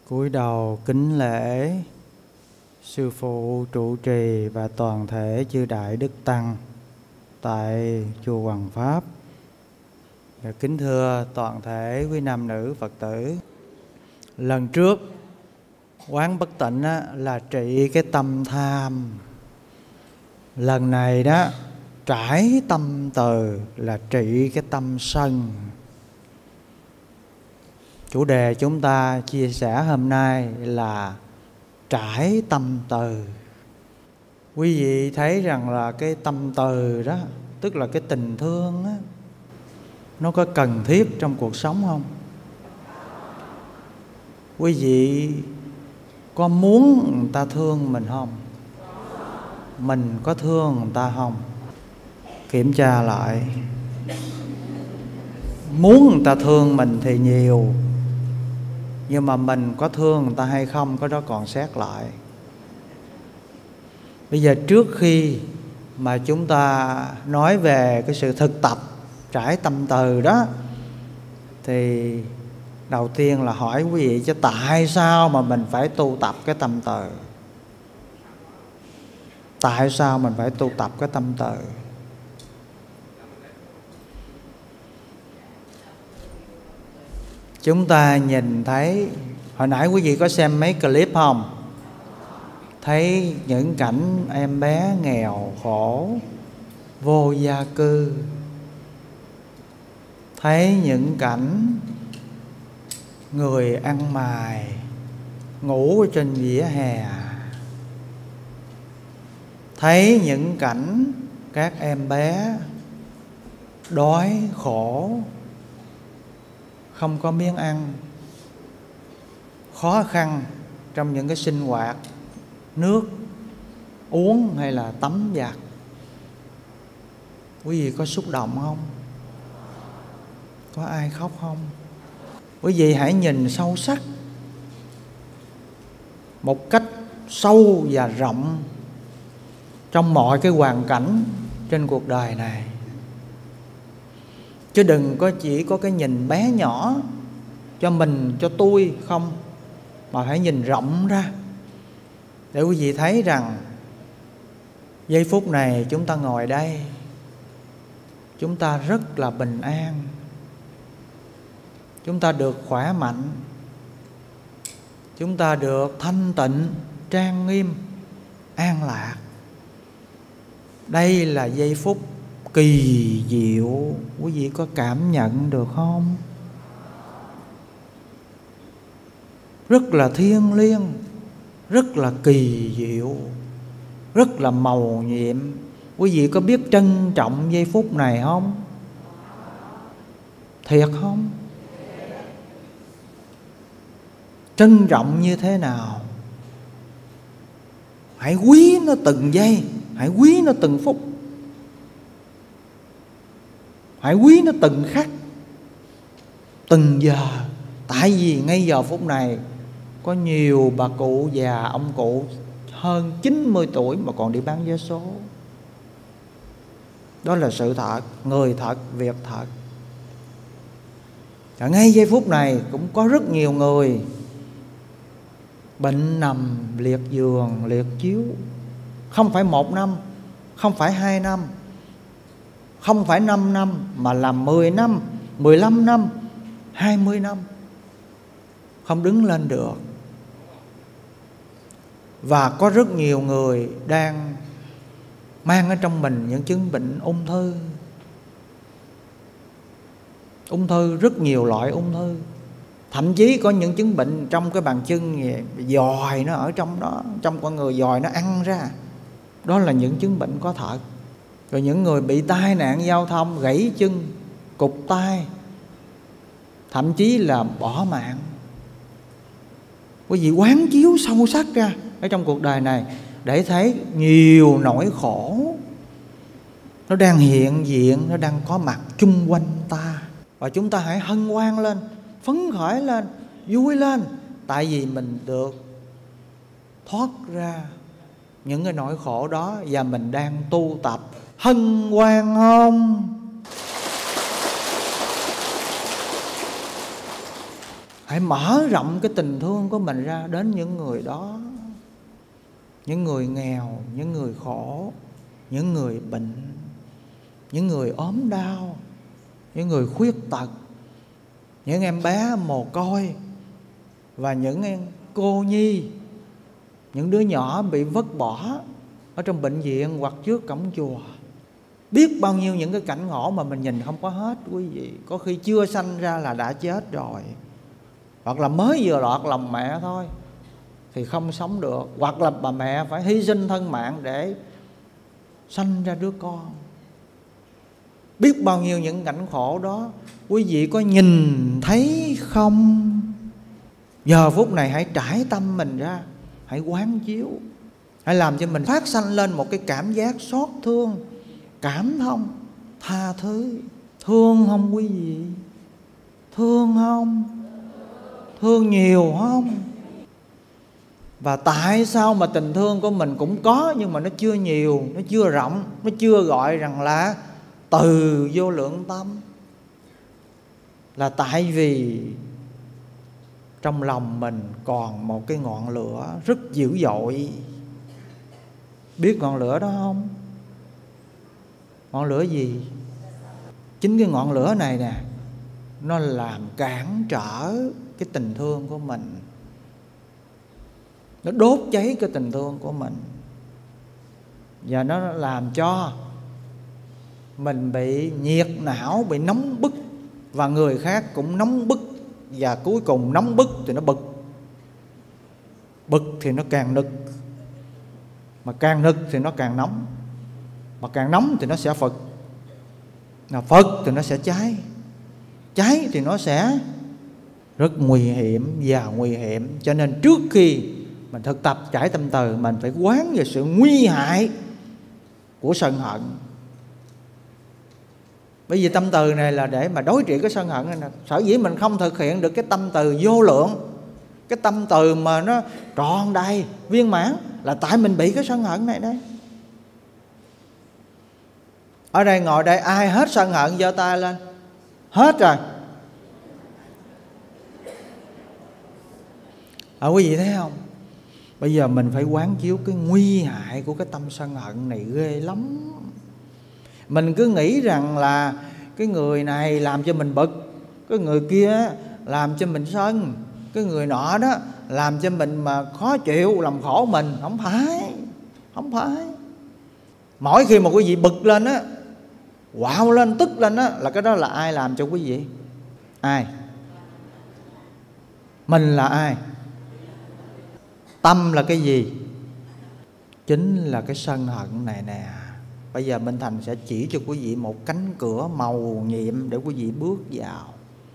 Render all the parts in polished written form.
Cúi đầu kính lễ sư phụ trụ trì và toàn thể chư đại đức tăng tại chùa Hoằng Pháp. Và kính thưa toàn thể quý nam nữ Phật tử, lần trước quán bất tịnh là trị cái tâm tham, lần này đó trải tâm từ là trị cái tâm sân. Chủ đề chúng ta chia sẻ hôm nay là trải tâm từ. Quý vị thấy rằng là cái tâm từ đó, tức là cái tình thương đó, nó có cần thiết trong cuộc sống không? Quý vị có muốn người ta thương mình không? Mình có thương người ta không? Kiểm tra lại. Muốn người ta thương mình thì nhiều, nhưng mà mình có thương người ta hay không, cái đó còn xét lại. Bây giờ trước khi mà chúng ta nói về cái sự thực tập trải tâm từ đó, thì đầu tiên là hỏi quý vị chứ tại sao mà mình phải tu tập cái tâm từ? Tại sao mình phải tu tập cái tâm từ? Chúng ta nhìn thấy, hồi nãy quý vị có xem mấy clip không? Thấy những cảnh em bé nghèo khổ, vô gia cư. Thấy những cảnh người ăn mài, ngủ ở trên vỉa hè. Thấy những cảnh các em bé đói khổ, không có miếng ăn, khó khăn trong những cái sinh hoạt, nước uống hay là tắm giặt. Quý vị có xúc động không? Có ai khóc không? Quý vị hãy nhìn sâu sắc, một cách sâu và rộng trong mọi cái hoàn cảnh trên cuộc đời này. Chứ đừng có chỉ có cái nhìn bé nhỏ cho mình, cho tôi không, mà phải nhìn rộng ra để quý vị thấy rằng giây phút này chúng ta ngồi đây, chúng ta rất là bình an, chúng ta được khỏe mạnh, chúng ta được thanh tịnh, trang nghiêm, an lạc. Đây là giây phút kỳ diệu, quý vị có cảm nhận được không? Rất là thiêng liêng, rất là kỳ diệu, rất là mầu nhiệm. Quý vị có biết trân trọng giây phút này không? Thiệt không? Trân trọng như thế nào? Hãy quý nó từng giây, hãy quý nó từng phút, hãy quý nó từng khắc, từng giờ. Tại vì ngay giờ phút này có nhiều bà cụ già, ông cụ hơn 90 tuổi mà còn đi bán vé số. Đó là sự thật, người thật, việc thật. Và ngay giây phút này cũng có rất nhiều người bệnh nằm liệt giường, liệt chiếu. Không phải 1 năm, không phải 2 năm, không phải 5 năm, mà là 10 năm, 15 năm, 20 năm không đứng lên được. Và có rất nhiều người đang mang ở trong mình những chứng bệnh ung thư. Ung thư, rất nhiều loại ung thư. Thậm chí có những chứng bệnh trong cái bàn chân, giòi nó ở trong đó, trong con người giòi nó ăn ra. Đó là những chứng bệnh có thật. Rồi những người bị tai nạn giao thông, gãy chân, cụt tay, thậm chí là bỏ mạng. Quý vị quán chiếu sâu sắc ra ở trong cuộc đời này để thấy nhiều nỗi khổ nó đang hiện diện, nó đang có mặt chung quanh ta. Và chúng ta hãy hân hoan lên, phấn khởi lên, vui lên, tại vì mình được thoát ra những cái nỗi khổ đó và mình đang tu tập. Hân hoan không? Hãy mở rộng cái tình thương của mình ra đến những người đó, những người nghèo, những người khổ, những người bệnh, những người ốm đau, những người khuyết tật, những em bé mồ côi và những em cô nhi, những đứa nhỏ bị vứt bỏ ở trong bệnh viện hoặc trước cổng chùa. Biết bao nhiêu những cái cảnh ngộ mà mình nhìn không có hết quý vị. Có khi chưa sanh ra là đã chết rồi, hoặc là mới vừa lọt lòng mẹ thôi thì không sống được, hoặc là bà mẹ phải hy sinh thân mạng để sanh ra đứa con. Biết bao nhiêu những cảnh khổ đó, quý vị có nhìn thấy không? Giờ phút này hãy trải tâm mình ra, hãy quán chiếu, hãy làm cho mình phát sanh lên một cái cảm giác xót thương, cảm thông, tha thứ. Thương không quý vị? Thương không? Thương nhiều không? Và tại sao mà tình thương của mình cũng có nhưng mà nó chưa nhiều, nó chưa rộng, nó chưa gọi rằng là từ vô lượng tâm? Là tại vì trong lòng mình còn một cái ngọn lửa rất dữ dội. Biết ngọn lửa đó không? Ngọn lửa gì? Chính cái ngọn lửa này nè, nó làm cản trở cái tình thương của mình, nó đốt cháy cái tình thương của mình, và nó làm cho mình bị nhiệt não, bị nóng bức, và người khác cũng nóng bức, và cuối cùng nóng bức thì nó bực, bực thì nó càng nực, mà càng nực thì nó càng nóng, mà càng nóng thì nó sẽ phật, mà phật thì nó sẽ cháy, cháy thì nó sẽ rất nguy hiểm và nguy hiểm. Cho nên trước khi mình thực tập trải tâm từ, mình phải quán về sự nguy hại của sân hận. Bởi vì tâm từ này là để mà đối trị cái sân hận này nè. Sở dĩ mình không thực hiện được cái tâm từ vô lượng, cái tâm từ mà nó tròn đầy viên mãn, là tại mình bị cái sân hận này đấy. Ở đây ngồi đây ai hết sân hận giơ tay lên. Hết rồi. Quý vị thấy không? Bây giờ mình phải quán chiếu cái nguy hại của cái tâm sân hận này ghê lắm. Mình cứ nghĩ rằng là cái người này làm cho mình bực, cái người kia làm cho mình sân, cái người nọ đó làm cho mình mà khó chịu, làm khổ mình. Không phải, không phải. Mỗi khi mà quý vị bực lên á, quạo lên, tức lên á, là cái đó là ai làm cho quý vị? Ai? Mình là ai? Tâm là cái gì? Chính là cái sân hận này nè. Bây giờ Minh Thành sẽ chỉ cho quý vị một cánh cửa màu nhiệm để quý vị bước vào.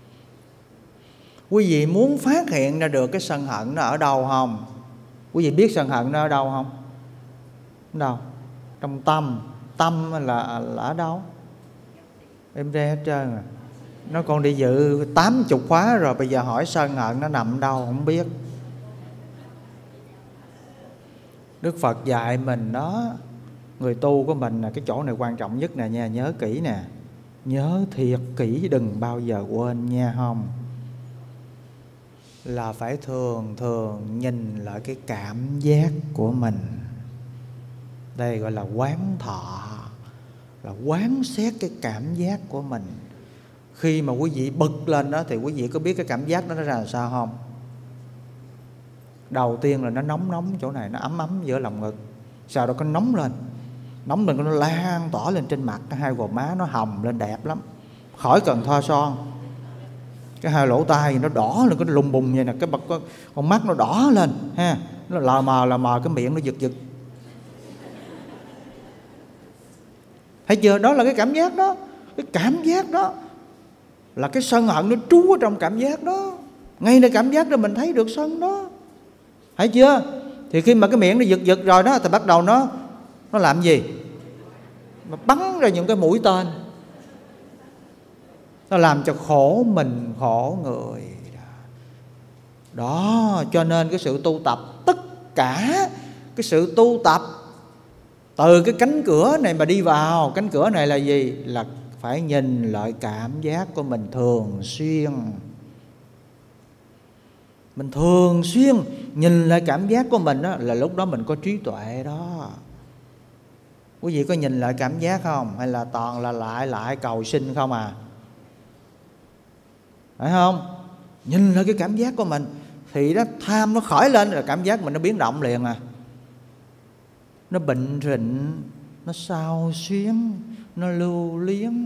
Quý vị muốn phát hiện ra được cái sân hận nó ở đâu không? Quý vị biết sân hận nó ở đâu không? Ở đâu? Trong tâm. Tâm là ở đâu? Em ra hết trơn rồi. Nó còn đi dự 80 khóa rồi, bây giờ hỏi sân hận nó nằm đâu không biết. Đức Phật dạy mình đó, người tu của mình là cái chỗ này quan trọng nhất nè nha, nhớ kỹ nè. Nhớ thiệt kỹ, đừng bao giờ quên nha không? Là phải thường thường nhìn lại cái cảm giác của mình. Đây gọi là quán thọ, là quán xét cái cảm giác của mình. Khi mà quý vị bực lên đó thì quý vị có biết cái cảm giác đó nó ra làm sao không? Đầu tiên là nó nóng nóng chỗ này, nó ấm ấm giữa lòng ngực. Sau đó có nóng lên, nóng lên nó lan tỏa lên trên mặt, cái hai gò má nó hồng lên đẹp lắm, khỏi cần thoa son. Cái hai lỗ tai nó đỏ lên, cái lùng bùng vậy nè, cái con mắt nó đỏ lên ha, nó lờ mờ, cái miệng nó giật giật. Thấy chưa? Đó là cái cảm giác đó. Cái cảm giác đó là cái sân hận nó trú ở trong cảm giác đó. Ngay nơi cảm giác đó mình thấy được sân đó. Thấy chưa? Thì khi mà cái miệng nó giật giật rồi đó, thì bắt đầu nó làm gì? Nó bắn ra những cái mũi tên, nó làm cho khổ mình khổ người. Đó, cho nên cái sự tu tập, tất cả cái sự tu tập từ cái cánh cửa này mà đi vào. Cánh cửa này là gì? Là phải nhìn lại cảm giác của mình thường xuyên. Mình thường xuyên nhìn lại cảm giác của mình đó, là lúc đó mình có trí tuệ đó. Quý vị có nhìn lại cảm giác không? Hay là toàn là lại cầu xin không à? Phải không? Nhìn lại cái cảm giác của mình thì đó, tham nó khởi lên là cảm giác mình nó biến động liền à. Nó bệnh rịnh, nó xao xuyến, nó lưu luyến.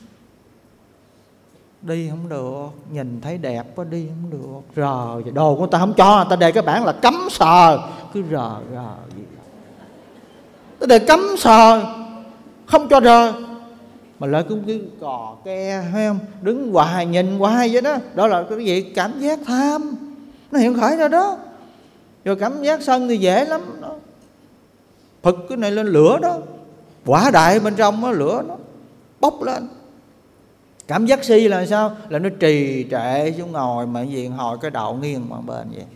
Đi không được, nhìn thấy đẹp quá đi không được. Rờ đồ của ta không cho, ta đề cái bảng là cấm sờ, cứ rờ gì. Ta đề cấm sờ, không cho rờ, mà lại cũng cứ cò ke, thấy không? Đứng hoài nhìn hoài vậy đó. Đó là cái gì? Cảm giác tham nó hiện khởi ra đó. Rồi cảm giác sân thì dễ lắm đó. Phật cái này lên lửa đó, quả đại bên trong đó, lửa nó bốc lên. Cảm giác si là sao? Là nó trì trệ xuống ngồi mà gì hồi cái đầu nghiêng qua bên vậy.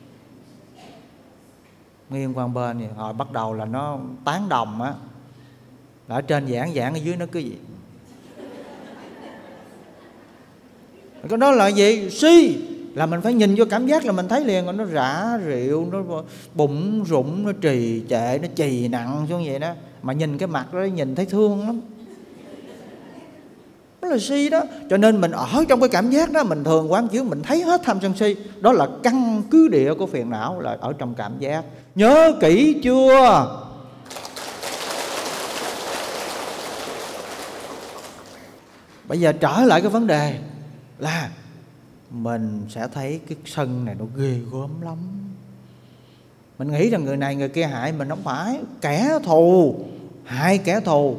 Nghiêng qua bên vậy. Hồi bắt đầu là nó tán đồng á. Ở trên giảng ở dưới nó cứ gì. Cái đó là gì? Si. Là mình phải nhìn vô cảm giác là mình thấy liền. Nó rã rượu, nó bụng rụng, nó trì trệ, nó trì nặng xuống vậy đó. Mà nhìn cái mặt đó nhìn thấy thương lắm. Đó là si đó. Cho nên mình ở trong cái cảm giác đó, mình thường quán chiếu, mình thấy hết tham sân si. Đó là căn cứ địa của phiền não, là ở trong cảm giác. Nhớ kỹ chưa? Bây giờ trở lại cái vấn đề là mình sẽ thấy cái sân này nó ghê gớm lắm. Mình nghĩ rằng người này người kia hại mình, không phải. Kẻ thù hại kẻ thù,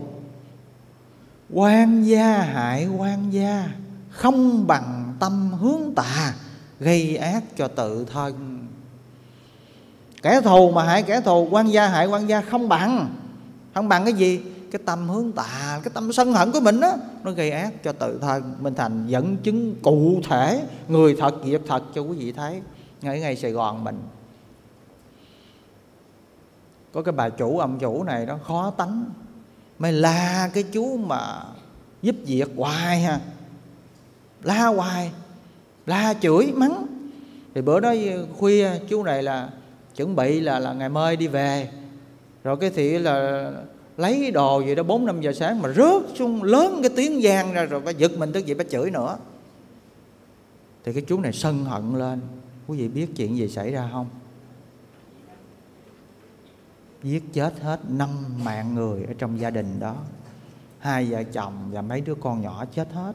oan gia hại oan gia, không bằng tâm hướng tà, gây ác cho tự thân. Kẻ thù mà hại kẻ thù, oan gia hại oan gia, không bằng. Không bằng cái gì? Cái tâm hướng tà, cái tâm sân hận của mình đó, nó gây ác cho tự thân. Mình thành dẫn chứng cụ thể, người thật việc thật cho quý vị thấy. Ngay Sài Gòn mình có cái bà chủ, ông chủ này đó khó tánh. Mày la cái chú mà giúp việc hoài ha, la hoài, la chửi mắng. Thì bữa đó khuya chú này là chuẩn bị là ngày mai đi về. Rồi cái thì là lấy đồ gì đó 4-5 giờ sáng mà rớt xuống lớn cái tiếng vang ra, rồi phải giật mình tức vậy, phải chửi nữa. Thì cái chú này sân hận lên. Quý vị biết chuyện gì xảy ra không? Giết chết hết 5 mạng người ở trong gia đình đó. 2 vợ chồng và mấy đứa con nhỏ chết hết.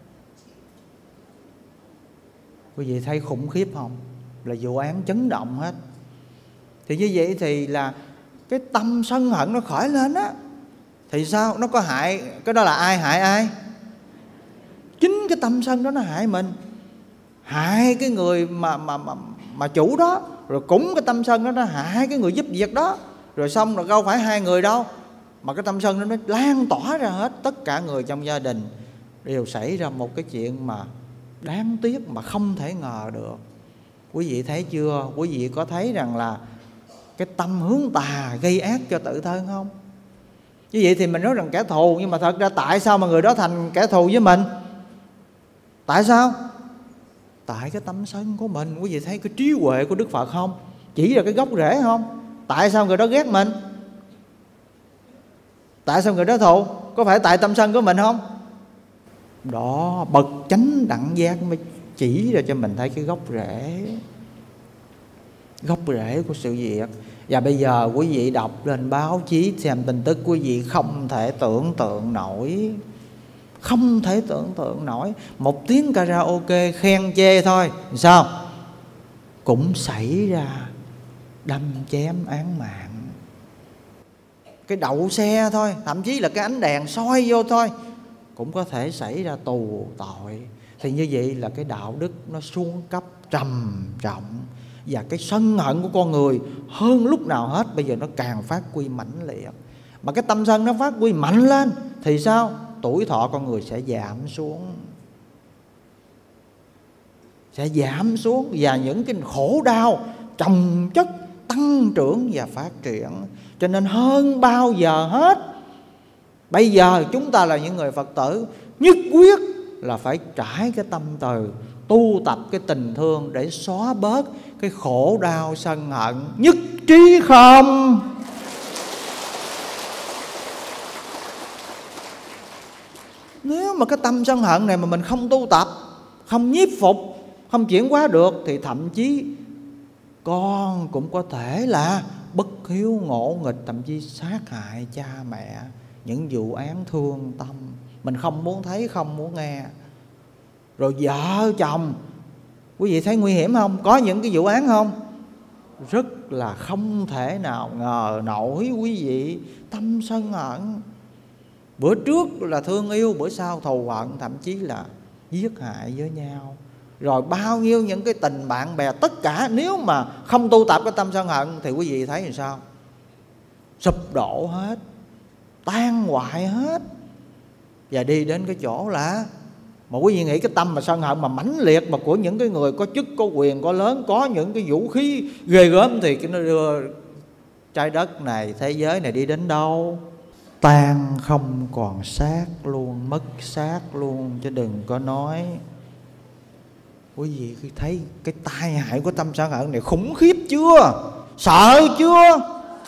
Quý vị thấy khủng khiếp không? Là vụ án chấn động hết. Thì như vậy thì là cái tâm sân hận nó khởi lên á, thì sao? Nó có hại. Cái đó là ai hại ai? Chính cái tâm sân đó nó hại mình, hại cái người mà chủ đó. Rồi cũng cái tâm sân đó nó hại cái người giúp việc đó. Rồi xong rồi đâu phải 2 người đâu, mà cái tâm sân đó nó lan tỏa ra hết. Tất cả người trong gia đình đều xảy ra một cái chuyện mà đáng tiếc, mà không thể ngờ được. Quý vị thấy chưa? Quý vị có thấy rằng là cái tâm hướng tà gây ác cho tự thân không? Như vậy thì mình nói rằng kẻ thù, nhưng mà thật ra tại sao mà người đó thành kẻ thù với mình? Tại sao? Tại cái tâm sân của mình. Quý vị thấy cái trí huệ của Đức Phật không? Chỉ là cái gốc rễ không? Tại sao người đó ghét mình? Tại sao người đó thù? Có phải tại tâm sân của mình không? Đó, bậc chánh đẳng giác mới chỉ ra cho mình thấy cái gốc rễ. Gốc rễ của sự việc. Và bây giờ quý vị đọc lên báo chí xem tin tức, quý vị không thể tưởng tượng nổi. Không thể tưởng tượng nổi. Một tiếng karaoke khen chê thôi, sao? Cũng xảy ra đâm chém án mạng. Cái đậu xe thôi, thậm chí là cái ánh đèn soi vô thôi, cũng có thể xảy ra tù tội. Thì như vậy là cái đạo đức nó xuống cấp trầm trọng. Và cái sân hận của con người hơn lúc nào hết bây giờ nó càng phát huy mãnh liệt. Mà cái tâm sân nó phát huy mạnh lên thì sao? Tuổi thọ con người sẽ giảm xuống. Sẽ giảm xuống. Và những cái khổ đau chồng chất tăng trưởng và phát triển. Cho nên hơn bao giờ hết, bây giờ chúng ta là những người Phật tử nhất quyết là phải trải cái tâm từ tu tập cái tình thương để xóa bớt cái khổ đau sân hận. Nhất trí không? Nếu mà cái tâm sân hận này mà mình không tu tập, không nhiếp phục, không chuyển hóa được, thì thậm chí con cũng có thể là bất hiếu ngỗ nghịch, thậm chí sát hại cha mẹ. Những vụ án thương tâm mình không muốn thấy, không muốn nghe. Rồi vợ chồng, quý vị thấy nguy hiểm không? Có những cái vụ án không? Rất là không thể nào ngờ nổi quý vị. Tâm sân hận, bữa trước là thương yêu, bữa sau thù hận, thậm chí là giết hại với nhau. Rồi bao nhiêu những cái tình bạn bè, tất cả nếu mà không tu tập cái tâm sân hận thì quý vị thấy làm sao? Sụp đổ hết, tan hoại hết. Và đi đến cái chỗ là, mà quý vị nghĩ cái tâm mà sân hận mà mãnh liệt, mà của những cái người có chức, có quyền, có lớn, có những cái vũ khí ghê gớm, thì nó đưa trái đất này, thế giới này đi đến đâu? Tan không còn xác luôn, mất xác luôn, chứ đừng có nói. Quý vị khi thấy cái tai hại của tâm sân hận này khủng khiếp chưa? Sợ chưa?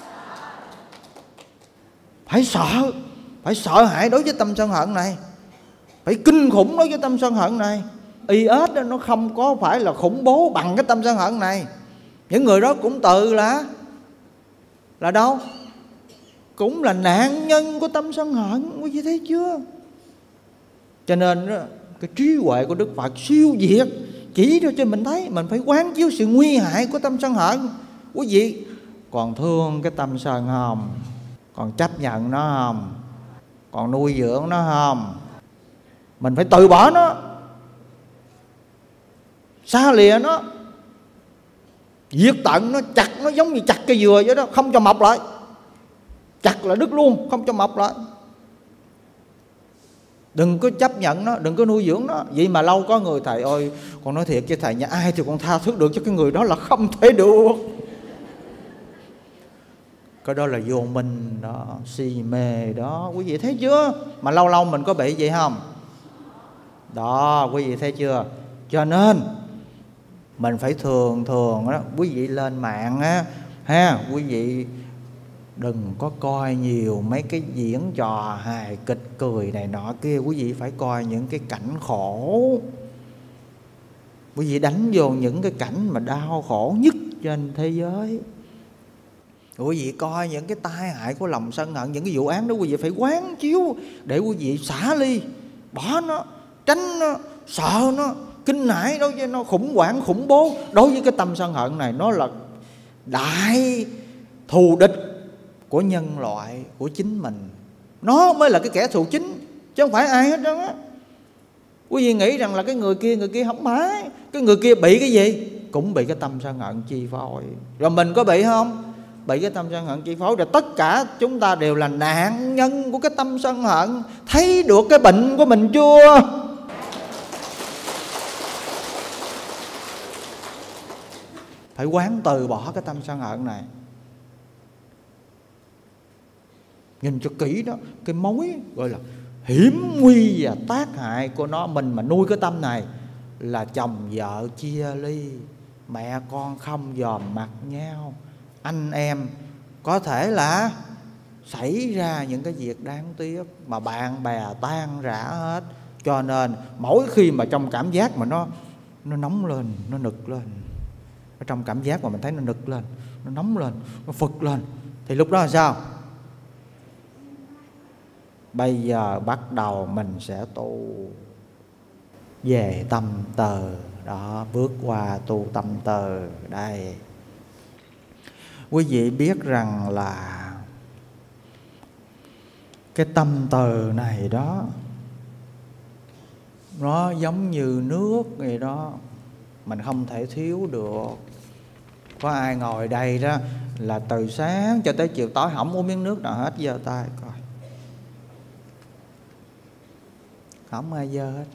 Phải sợ, phải sợ hãi đối với tâm sân hận này, phải kinh khủng đối với tâm sân hận này. IS đó, nó không có phải là khủng bố bằng cái tâm sân hận này. Những người đó cũng tự là đâu? Cũng là nạn nhân của tâm sân hận. Quý vị thấy chưa? Cho nên cái trí huệ của Đức Phật siêu việt, chỉ cho mình thấy mình phải quán chiếu sự nguy hại của tâm sân hận. Quý vị còn thương cái tâm sân không? Còn chấp nhận nó không? Còn nuôi dưỡng nó không? Mình phải từ bỏ nó, xa lìa nó, diệt tận nó, chặt nó giống như chặt cây dừa vậy đó, không cho mọc lại. Chặt là đứt luôn, không cho mọc lại. Đừng có chấp nhận nó, đừng có nuôi dưỡng nó. Vậy mà lâu có người thầy ơi, con nói thiệt với thầy nha, ai thì con tha thứ được, chứ cái người đó là không thể được. Cái đó là vô minh đó, si mê đó, quý vị thấy chưa? Mà lâu lâu mình có bị vậy không? Đó, quý vị thấy chưa? Cho nên mình phải thường đó, quý vị lên mạng á ha, quý vị đừng có coi nhiều mấy cái diễn trò hài kịch cười này nọ kia. Quý vị phải coi những cái cảnh khổ. Quý vị đánh vô những cái cảnh mà đau khổ nhất trên thế giới. Quý vị coi những cái tai hại của lòng sân hận, những cái vụ án đó quý vị phải quán chiếu để quý vị xả ly, bỏ nó, tránh nó, sợ nó, kinh hãi đối với nó, khủng hoảng, khủng bố đối với cái tâm sân hận này. Nó là đại thù địch của nhân loại, của chính mình. Nó mới là cái kẻ thù chính, chứ không phải ai hết đó. Quý vị nghĩ rằng là cái người kia không phải. Cái người kia bị cái gì? Cũng bị cái tâm sân hận chi phối. Rồi mình có bị không? Bị cái tâm sân hận chi phối. Rồi tất cả chúng ta đều là nạn nhân của cái tâm sân hận. Thấy được cái bệnh của mình chưa? Phải quán từ bỏ cái tâm sân hận này. Nhìn cho kỹ đó, cái mối gọi là hiểm nguy và tác hại của nó. Mình mà nuôi cái tâm này là chồng vợ chia ly, mẹ con không dòm mặt nhau, anh em có thể là xảy ra những cái việc đáng tiếc, mà bạn bè tan rã hết. Cho nên mỗi khi mà trong cảm giác mà nó nóng lên, nó nực lên, ở trong cảm giác mà mình thấy nó nực lên, nó nóng lên, nó phực lên, thì lúc đó là sao? Bây giờ bắt đầu mình sẽ tu về tâm từ đó, bước qua tu tâm từ. Đây, quý vị biết rằng là cái tâm từ này đó, nó giống như nước vậy đó, mình không thể thiếu được. Có ai ngồi đây đó là từ sáng cho tới chiều tối không uống miếng nước nào hết? Giơ tay coi. Không ai giơ hết.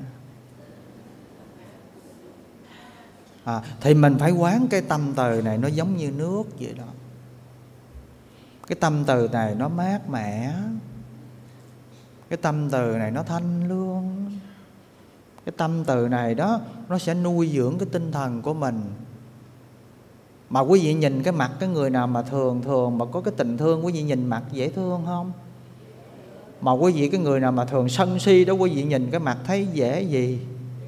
Thì mình phải quán cái tâm từ này nó giống như nước vậy đó. Cái tâm từ này nó mát mẻ, cái tâm từ này nó thanh lương, Cái tâm từ này đó nó sẽ nuôi dưỡng cái tinh thần của mình. Mà quý vị nhìn cái mặt cái người nào mà thường thường mà có cái tình thương, quý vị nhìn mặt dễ thương không? Mà quý vị cái người nào mà thường sân si đó, quý vị nhìn cái mặt thấy dễ gì?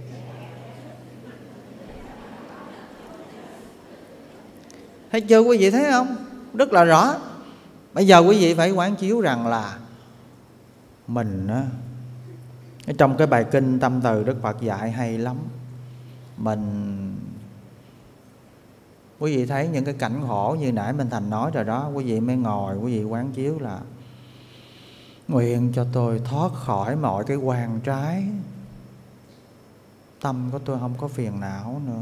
Thấy chưa, quý vị thấy không? Rất là rõ. Bây giờ quý vị phải quán chiếu rằng là mình á, trong cái bài kinh Tâm Từ Đức Phật dạy hay lắm. Quý vị thấy những cái cảnh khổ như nãy Minh Thành nói rồi đó, quý vị mới ngồi quý vị quán chiếu là nguyện cho tôi thoát khỏi mọi cái quan trái, tâm của tôi không có phiền não nữa,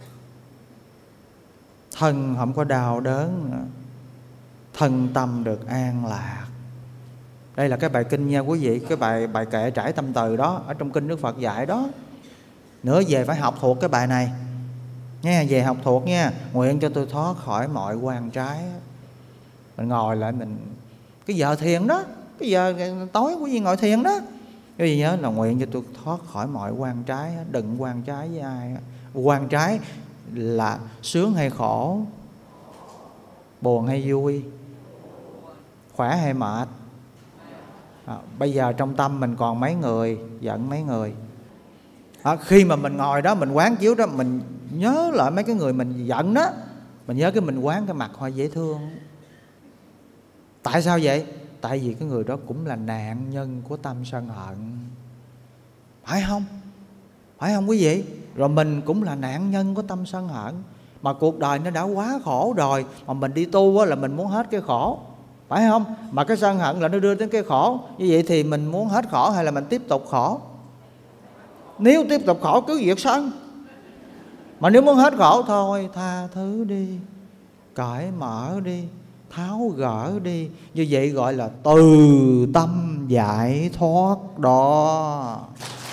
thân không có đau đớn nữa, thân tâm được an lạc. Đây là cái bài kinh nha quý vị, cái bài kệ trải tâm từ đó, ở trong kinh Đức Phật dạy đó. Nữa về phải học thuộc cái bài này nha, về học thuộc nha. Nguyện cho tôi thoát khỏi mọi quan trái. Mình ngồi lại mình, cái giờ thiền đó, cái giờ tối quý vị ngồi thiền đó, quý vị nhớ là nguyện cho tôi thoát khỏi mọi quan trái. Đừng quan trái với ai. Quan trái là sướng hay khổ, buồn hay vui, khỏe hay mệt. Bây giờ trong tâm mình còn mấy người, giận mấy người. Khi mà mình ngồi đó mình quán chiếu đó, mình nhớ lại mấy cái người mình giận đó, mình nhớ cái mình quán cái mặt họ dễ thương. Tại sao vậy? Tại vì cái người đó cũng là nạn nhân của tâm sân hận. Phải không? Phải không quý vị? Rồi mình cũng là nạn nhân của tâm sân hận. Mà cuộc đời nó đã quá khổ rồi, mà mình đi tu là mình muốn hết cái khổ, phải không? Mà cái sân hận là nó đưa đến cái khổ. Như vậy thì mình muốn hết khổ hay là mình tiếp tục khổ? Nếu tiếp tục khổ cứ diệt sân. Mà nếu muốn hết khổ thôi tha thứ đi, cởi mở đi, tháo gỡ đi. Như vậy gọi là từ tâm giải thoát đó.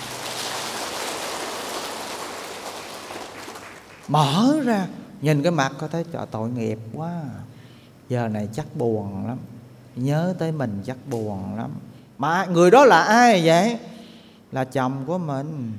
Mở ra, nhìn cái mặt có thấy trời tội nghiệp quá, giờ này chắc buồn lắm, nhớ tới mình chắc buồn lắm. Mà người đó là ai vậy? Là chồng của mình.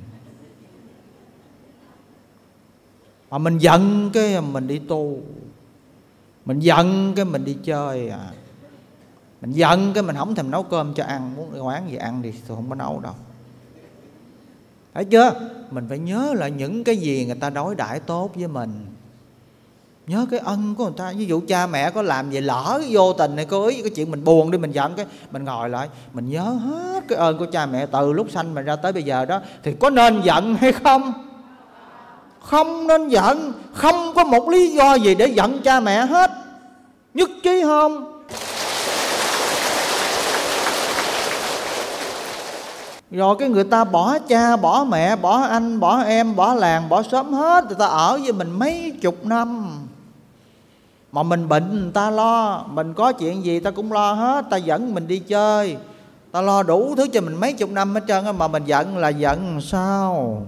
Mà mình giận cái mình đi tu, mình giận cái mình đi chơi mình giận cái mình không thèm nấu cơm cho ăn, muốn quán gì ăn thì tôi không có nấu đâu. Thấy chưa? Mình phải nhớ lại những cái gì người ta đối đãi tốt với mình, nhớ cái ân của người ta. Ví dụ cha mẹ có làm gì lỡ vô tình hay cố ý cái chuyện mình buồn đi, mình giận cái mình ngồi lại mình nhớ hết cái ơn của cha mẹ từ lúc sanh mình ra tới bây giờ đó, thì có nên giận hay không? Không nên giận. Không có một lý do gì để giận cha mẹ hết, nhất trí không? Rồi cái người ta bỏ cha, bỏ mẹ, bỏ anh, bỏ em, bỏ làng, bỏ xóm hết, người ta ở với mình mấy chục năm. Mà mình bệnh người ta lo, mình có chuyện gì ta cũng lo hết. Ta dẫn mình đi chơi, ta lo đủ thứ cho mình mấy chục năm hết trơn. Mà mình giận là giận sao?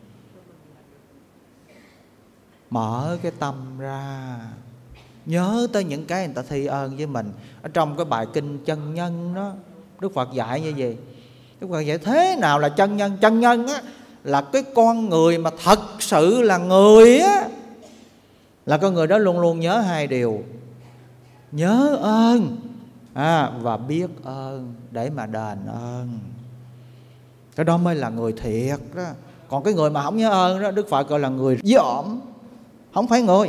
Mở cái tâm ra, nhớ tới những cái người ta thi ơn với mình. Ở trong cái bài kinh Chân Nhân đó, Đức Phật dạy như gì? Đức Phật dạy thế nào là chân nhân? Chân nhân á, là cái con người mà thật sự là người á, là con người đó luôn luôn nhớ hai điều: nhớ ơn và biết ơn để mà đền ơn. Cái đó mới là người thiệt đó. Còn cái người mà không nhớ ơn đó, Đức Phật gọi là người dởm, không phải người.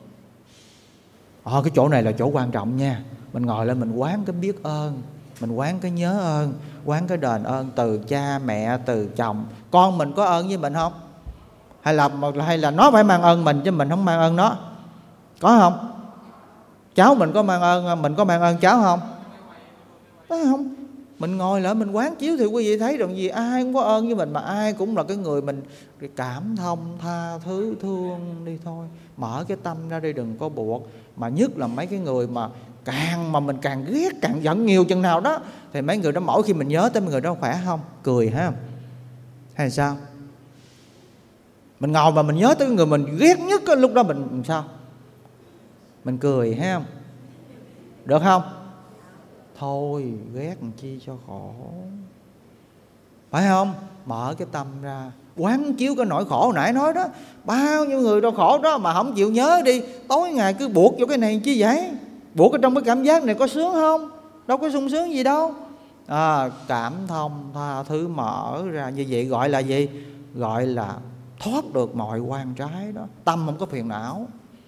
Cái chỗ này là chỗ quan trọng nha. Mình ngồi lên mình quán cái biết ơn, mình quán cái nhớ ơn, quán cái đền ơn từ cha mẹ, từ chồng. Con mình có ơn với mình không? Hay là nó phải mang ơn mình chứ mình không mang ơn nó? Có không? Cháu mình có mang ơn, mình có mang ơn cháu không? Phải không? Mình ngồi lại mình quán chiếu thì quý vị thấy rằng gì, ai cũng có ơn với mình, mà ai cũng là cái người mình cảm thông, tha thứ, thương đi thôi. Mở cái tâm ra đi, đừng có buộc. Mà nhất là mấy cái người mà mình càng ghét, càng giận nhiều chừng nào đó, thì mấy người đó mỗi khi mình nhớ tới mấy người đó khỏe không? Cười ha? Hay sao? Mình ngồi mà mình nhớ tới người mình ghét nhất, lúc đó mình sao? Mình cười ha không? Được không? Thôi ghét làm chi cho khổ, phải không? Mở cái tâm ra, quán chiếu cái nỗi khổ hồi nãy nói đó. Bao nhiêu người đau khổ đó mà không chịu nhớ đi, tối ngày cứ buộc vô cái này chứ vậy. Buộc ở trong cái cảm giác này có sướng không? Đâu có sung sướng gì đâu. Cảm thông tha thứ mở ra như vậy gọi là gì? Gọi là thoát được mọi quan trái đó. Tâm không có phiền não.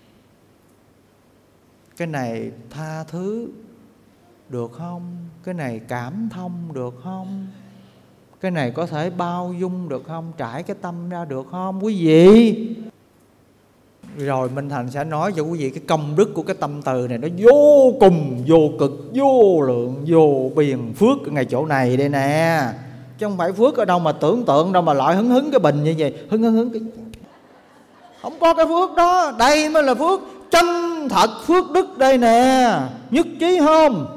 Cái này tha thứ được không? Cái này cảm thông được không? Cái này có thể bao dung được không? Trải cái tâm ra được không quý vị? Rồi Minh Thành sẽ nói cho quý vị cái công đức của cái tâm từ này nó vô cùng, vô cực, vô lượng, vô biên. Phước ở ngay chỗ này đây nè. Chứ không phải phước ở đâu mà tưởng tượng đâu mà loại hứng cái bình như vậy. Hứng cái... Không có cái phước đó. Đây mới là phước chân thật, phước đức đây nè. Nhất trí không?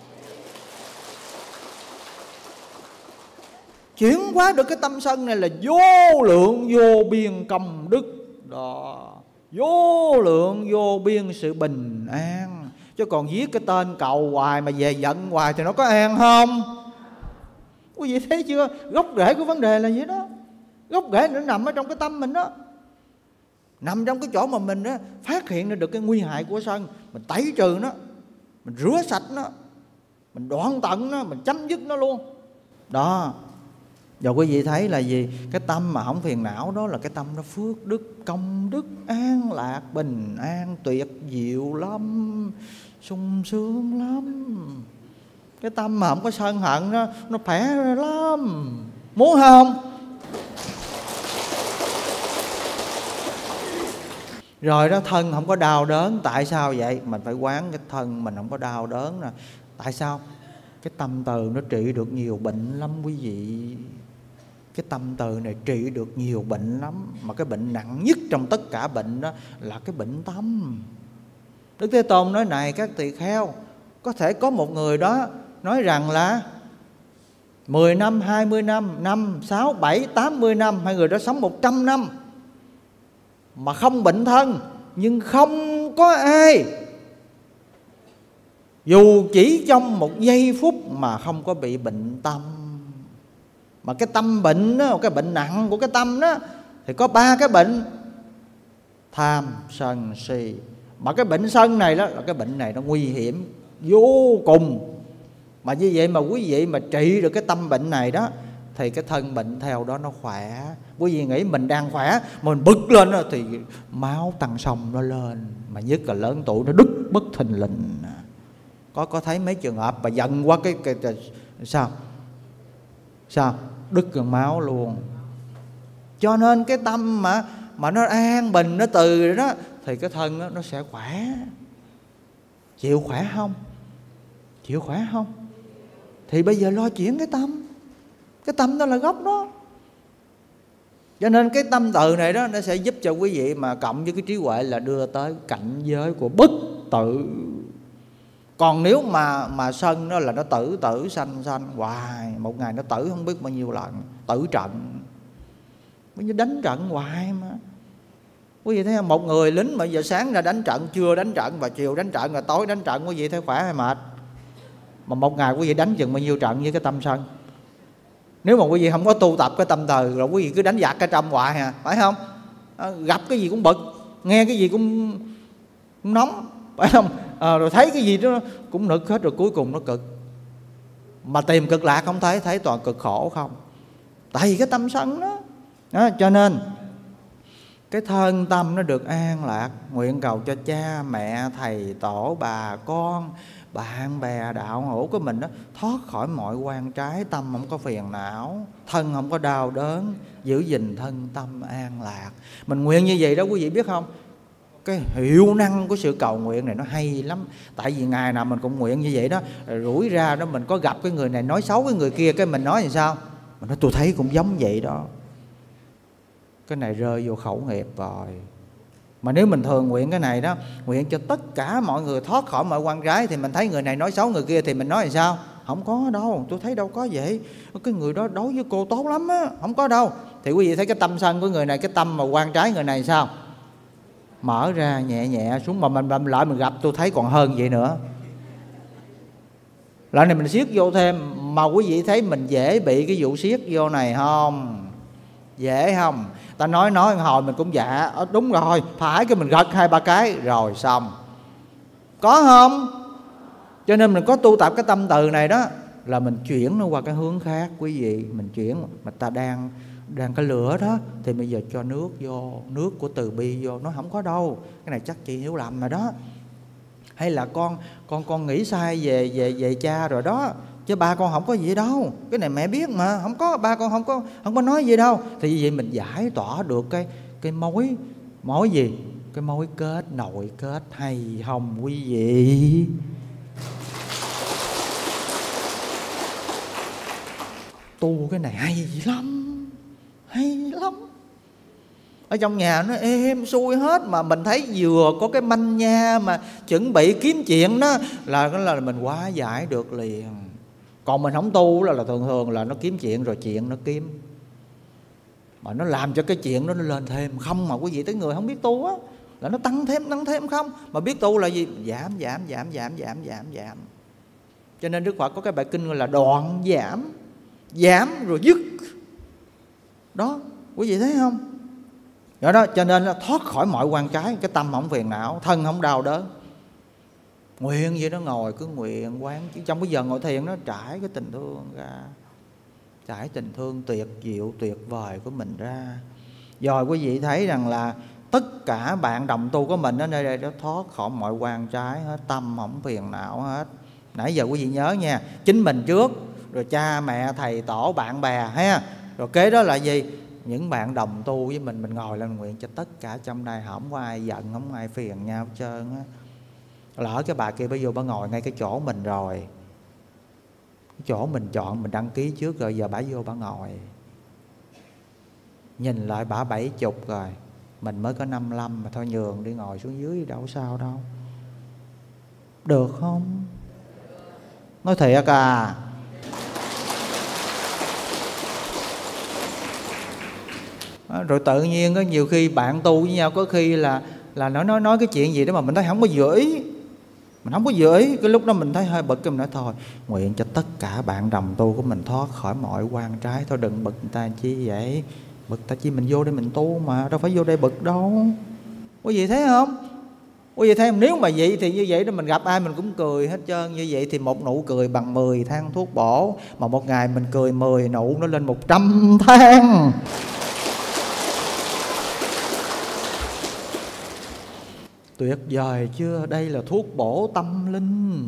Chuyển hóa được cái tâm sân này là vô lượng vô biên công đức đó. Vô lượng vô biên sự bình an. Chứ còn viết cái tên cầu hoài mà về giận hoài thì nó có an không? Quý vị thấy chưa? Gốc rễ của vấn đề là vậy đó. Gốc rễ nó nằm ở trong cái tâm mình đó. Nằm trong cái chỗ mà mình đó, phát hiện ra được cái nguy hại của sân. Mình tẩy trừ nó, mình rửa sạch nó, mình đoạn tận nó, mình chấm dứt nó luôn. Đó. Rồi quý vị thấy là gì? Cái tâm mà không phiền não đó là cái tâm nó phước đức, công đức, an lạc, bình an, tuyệt diệu lắm, sung sướng lắm. Cái tâm mà không có sân hận đó, nó khỏe lắm. Muốn không? Rồi đó, thân không có đau đớn. Tại sao vậy? Mình phải quán cái thân mình không có đau đớn nè. Tại sao? Cái tâm từ nó trị được nhiều bệnh lắm quý vị. Cái tâm từ này trị được nhiều bệnh lắm. Mà cái bệnh nặng nhất trong tất cả bệnh đó là cái bệnh tâm. Đức Thế Tôn nói này các tỳ kheo, có thể có một người đó nói rằng là 10 năm, 20 năm, 5, 6, 7, 80 năm, hai người đó sống 100 năm mà không bệnh thân. Nhưng không có ai dù chỉ trong một giây phút mà không có bị bệnh tâm. Mà cái tâm bệnh đó, cái bệnh nặng của cái tâm đó thì có 3 cái bệnh: tham, sân, si. Mà cái bệnh sân này đó là cái bệnh này nó nguy hiểm vô cùng. Mà như vậy mà quý vị mà trị được cái tâm bệnh này đó thì cái thân bệnh theo đó nó khỏe. Quý vị nghĩ mình đang khỏe, mình bực lên đó, thì máu tăng sông nó lên. Mà nhất là lớn tuổi nó đứt bất thình lình. Có thấy mấy trường hợp mà giận quá cái sao đứt gần máu luôn. Cho nên cái tâm mà nó an bình, nó từ rồi đó thì cái thân đó, nó sẽ khỏe. Chịu khỏe không? Chịu khỏe không? Thì bây giờ lo chuyển cái tâm. Cái tâm đó là gốc đó. Cho nên cái tâm từ này đó nó sẽ giúp cho quý vị mà cộng với cái trí huệ là đưa tới cảnh giới của bất tử. Còn nếu mà sân đó là nó tử sanh hoài, một ngày nó tử không biết bao nhiêu lần, tử trận. Bây giờ đánh trận hoài mà. Quý vị thấy không? Một người lính mà giờ sáng ra đánh trận, trưa đánh trận và chiều đánh trận rồi tối đánh trận, quý vị thấy khỏe hay mệt? Mà một ngày quý vị đánh chừng bao nhiêu trận với cái tâm sân? Nếu mà quý vị không có tu tập cái tâm từ rồi quý vị cứ đánh giặc cái trong hoài à, phải không? Gặp cái gì cũng bực, nghe cái gì cũng nóng, phải không? Rồi thấy cái gì đó cũng nực hết, rồi cuối cùng nó cực. Mà tìm cực lạc không thấy toàn cực khổ không. Tại vì cái tâm sân đó. Cho nên cái thân tâm nó được an lạc. Nguyện cầu cho cha mẹ, thầy tổ, bà con, bạn bè đạo hữu của mình đó thoát khỏi mọi quan trái, tâm không có phiền não, thân không có đau đớn, giữ gìn thân tâm an lạc. Mình nguyện như vậy đó quý vị biết không? Cái hiệu năng của sự cầu nguyện này nó hay lắm. Tại vì ngày nào mình cũng nguyện như vậy đó, rủi ra đó mình có gặp cái người này nói xấu cái người kia, cái mình nói thì sao? Mình nói tôi thấy cũng giống vậy đó. Cái này rơi vô khẩu nghiệp rồi. Mà nếu mình thường nguyện cái này đó, nguyện cho tất cả mọi người thoát khỏi mọi quan trái, thì mình thấy người này nói xấu người kia thì mình nói thì sao? Không có đâu, tôi thấy đâu có vậy. Cái người đó đối với cô tốt lắm á, không có đâu. Thì quý vị thấy cái tâm sân của người này, cái tâm mà quan trái người này sao? Mở ra nhẹ nhẹ xuống, mà mình lại mình gặp tôi thấy còn hơn vậy nữa. Lại này mình siết vô thêm. Mà quý vị thấy mình dễ bị cái vụ siết vô này không? Dễ không? Ta nói hồi mình cũng dạ đúng rồi, phải, cái mình gật 2-3 cái rồi xong. Có không? Cho nên mình có tu tập cái tâm từ này đó, là mình chuyển nó qua cái hướng khác quý vị. Mình chuyển, mà ta đang cái lửa đó, thì bây giờ cho nước vô, nước của từ bi vô. Nó không có đâu, cái này chắc chị hiểu lầm rồi đó. Hay là con nghĩ sai về cha rồi đó, chứ ba con không có gì đâu. Cái này mẹ biết mà, không có, ba con không có nói gì đâu. Thì như vậy mình giải tỏa được cái mối gì? Cái mối kết, nội kết, hay không quý vị? Tu cái này hay lắm, hay lắm. Ở trong nhà nó êm xuôi hết, mà mình thấy vừa có cái manh nha mà chuẩn bị kiếm chuyện đó là mình hóa giải được liền. Còn mình không tu là thường là nó kiếm chuyện rồi chuyện nó kiếm, mà nó làm cho cái chuyện đó nó lên thêm không. Mà quý vị tới người không biết tu á là nó tăng thêm không. Mà biết tu là gì? Giảm. Cho nên Đức Phật có cái bài kinh gọi là đoạn giảm rồi dứt đó, quý vị thấy không? Đó cho nên là thoát khỏi mọi quan trái, cái tâm không phiền não, thân không đau đớn. Nguyện vậy đó, ngồi cứ nguyện quán. Chứ trong cái giờ ngồi thiền nó trải cái tình thương ra, trải tình thương tuyệt diệu tuyệt vời của mình ra. Rồi quý vị thấy rằng là tất cả bạn đồng tu của mình ở nơi đây nó thoát khỏi mọi quan trái hết, tâm không phiền não hết. Nãy giờ quý vị nhớ nha, chính mình trước, rồi cha mẹ thầy tổ bạn bè ha, rồi kế đó là gì? Những bạn đồng tu với mình ngồi lên nguyện cho tất cả trong đây không có ai giận, không có ai phiền nhau hết trơn á. Lỡ cái bà kia bà vô bà ngồi ngay cái chỗ mình rồi, cái chỗ mình chọn, mình đăng ký trước rồi, giờ bà vô bà ngồi, nhìn lại bà 70 rồi, mình mới có 55 mà thôi, nhường đi ngồi xuống dưới đâu sao đâu. Được không? Nói thiệt à? Rồi tự nhiên có nhiều khi bạn tu với nhau, có khi là nó nói cái chuyện gì đó mà mình thấy không có vừa ý, mình không có vừa ý. Cái lúc đó mình thấy hơi bực, cái mình nói thôi, nguyện cho tất cả bạn đồng tu của mình thoát khỏi mọi quan trái. Thôi đừng bực người ta chi vậy, bực ta chi, mình vô đây mình tu mà, đâu phải vô đây bực đâu. Quý vị thấy không? Quý vị thấy không? Nếu mà vậy thì như vậy đó, mình gặp ai mình cũng cười hết trơn. Như vậy thì một nụ cười bằng 10 thang thuốc bổ, mà một ngày mình cười 10 nụ nó lên 100 thang. Tuyệt vời chưa? Đây là thuốc bổ tâm linh,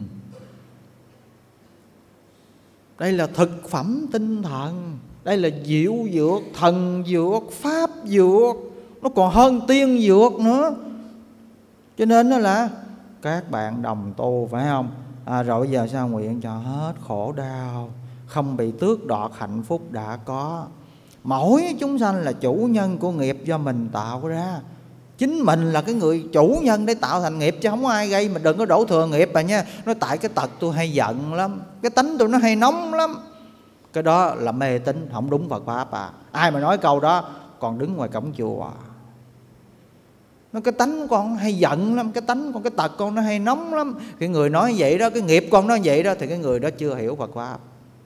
đây là thực phẩm tinh thần, đây là diệu dược, thần dược, pháp dược, nó còn hơn tiên dược nữa. Cho nên đó là các bạn đồng tu, phải không? Rồi bây giờ sao? Nguyện cho hết khổ đau, không bị tước đoạt hạnh phúc đã có. Mỗi chúng sanh là chủ nhân của nghiệp do mình tạo ra. Chính mình là cái người chủ nhân để tạo thành nghiệp, chứ không có ai gây. Mình đừng có đổ thừa nghiệp mà nha. Nói tại cái tật tôi hay giận lắm, cái tánh tôi nó hay nóng lắm, cái đó là mê tín, không đúng Phật pháp à. Ai mà nói câu đó còn đứng ngoài cổng chùa. Nó cái tánh con hay giận lắm, cái tánh con, cái tật con nó hay nóng lắm. Cái người nói vậy đó, cái nghiệp con nói vậy đó, thì cái người đó chưa hiểu Phật pháp.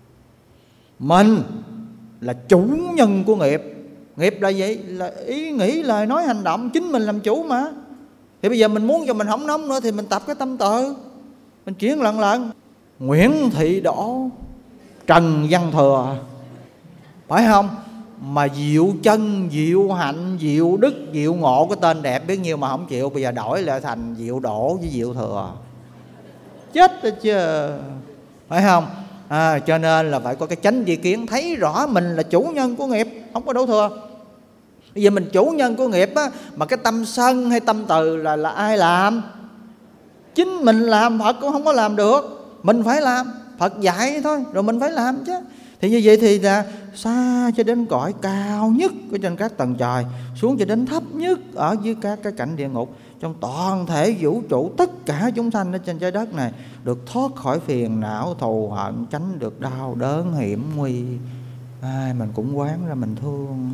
Mình là chủ nhân của nghiệp. Nghiệp là vậy, là ý nghĩ, lời nói, hành động, chính mình làm chủ mà. Thì bây giờ mình muốn cho mình không nóng nữa thì mình tập cái tâm tự, mình chuyển lần. Nguyễn Thị Đỗ, Trần Văn Thừa, phải không? Mà diệu chân, diệu hạnh, diệu đức, diệu ngộ, cái tên đẹp biết nhiêu mà không chịu. Bây giờ đổi lại thành Diệu Đỗ với Diệu Thừa, chết rồi chứ, phải không? Cho nên là phải có cái chánh tri kiến, thấy rõ mình là chủ nhân của nghiệp, không có đổ thừa. Bây giờ mình chủ nhân của nghiệp á, mà cái tâm sân hay tâm từ là ai làm? Chính mình làm, Phật cũng không có làm được, mình phải làm. Phật dạy thôi, rồi mình phải làm chứ. Thì như vậy thì là xa cho đến cõi cao nhất ở trên các tầng trời, xuống cho đến thấp nhất ở dưới các cái cảnh địa ngục. Trong toàn thể vũ trụ, tất cả chúng sanh ở trên trái đất này được thoát khỏi phiền não thù hận, tránh được đau đớn hiểm nguy. Ai mình cũng quán ra mình thương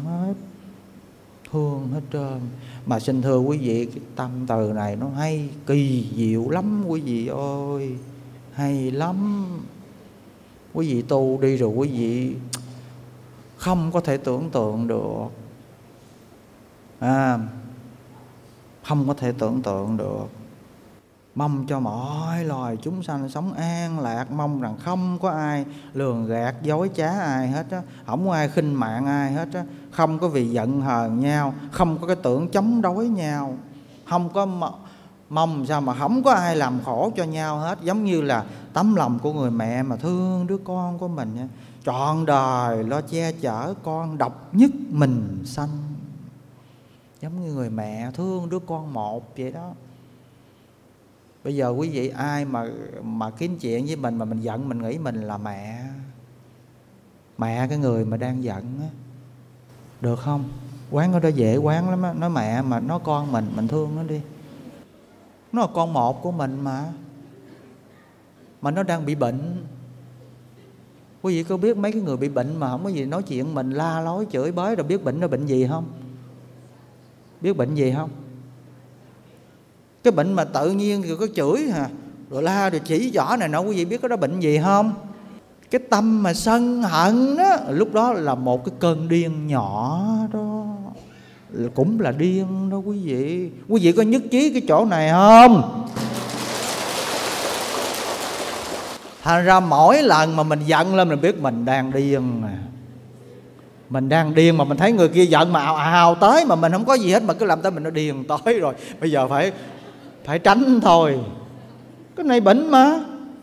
hết trơn. Mà xin thưa quý vị, cái tâm từ này nó hay kỳ diệu lắm quý vị ơi, hay lắm. Quý vị tu đi rồi quý vị không có thể tưởng tượng được. Không có thể tưởng tượng được. Mong cho mọi loài chúng sanh sống an lạc, mong rằng không có ai lường gạt dối trá ai hết á, không có ai khinh mạng ai hết á, không có vì giận hờn nhau, không có cái tưởng chống đối nhau, không có mong sao mà không có ai làm khổ cho nhau hết. Giống như là tấm lòng của người mẹ mà thương đứa con của mình nha, trọn đời lo che chở con, độc nhất mình sanh. Giống như người mẹ thương đứa con một vậy đó. Bây giờ quý vị ai mà kiếm chuyện với mình mà mình giận, mình nghĩ mình là mẹ cái người mà đang giận á, được không? Quán ở đó dễ quán lắm á. Nói mẹ mà nói con mình thương nó đi. Nó là con một của mình mà nó đang bị bệnh. Quý vị có biết mấy cái người bị bệnh mà không có gì nói chuyện mình la lối chửi bới, rồi biết bệnh nó bệnh gì không? Biết bệnh gì không? Cái bệnh mà tự nhiên thì có chửi rồi la rồi chỉ trỏ này nọ, quý vị biết có đó bệnh gì không? Cái tâm mà sân hận đó, lúc đó là một cái cơn điên nhỏ đó, cũng là điên đó quý vị. Quý vị có nhất trí cái chỗ này không? Thành ra mỗi lần mà mình giận lên mình biết mình đang điên nè. Mình đang điên mà mình thấy người kia giận mà ào ào tới mà mình không có gì hết mà cứ làm tới mình nó điên tới rồi. Bây giờ phải tránh thôi. Cái này bệnh mà.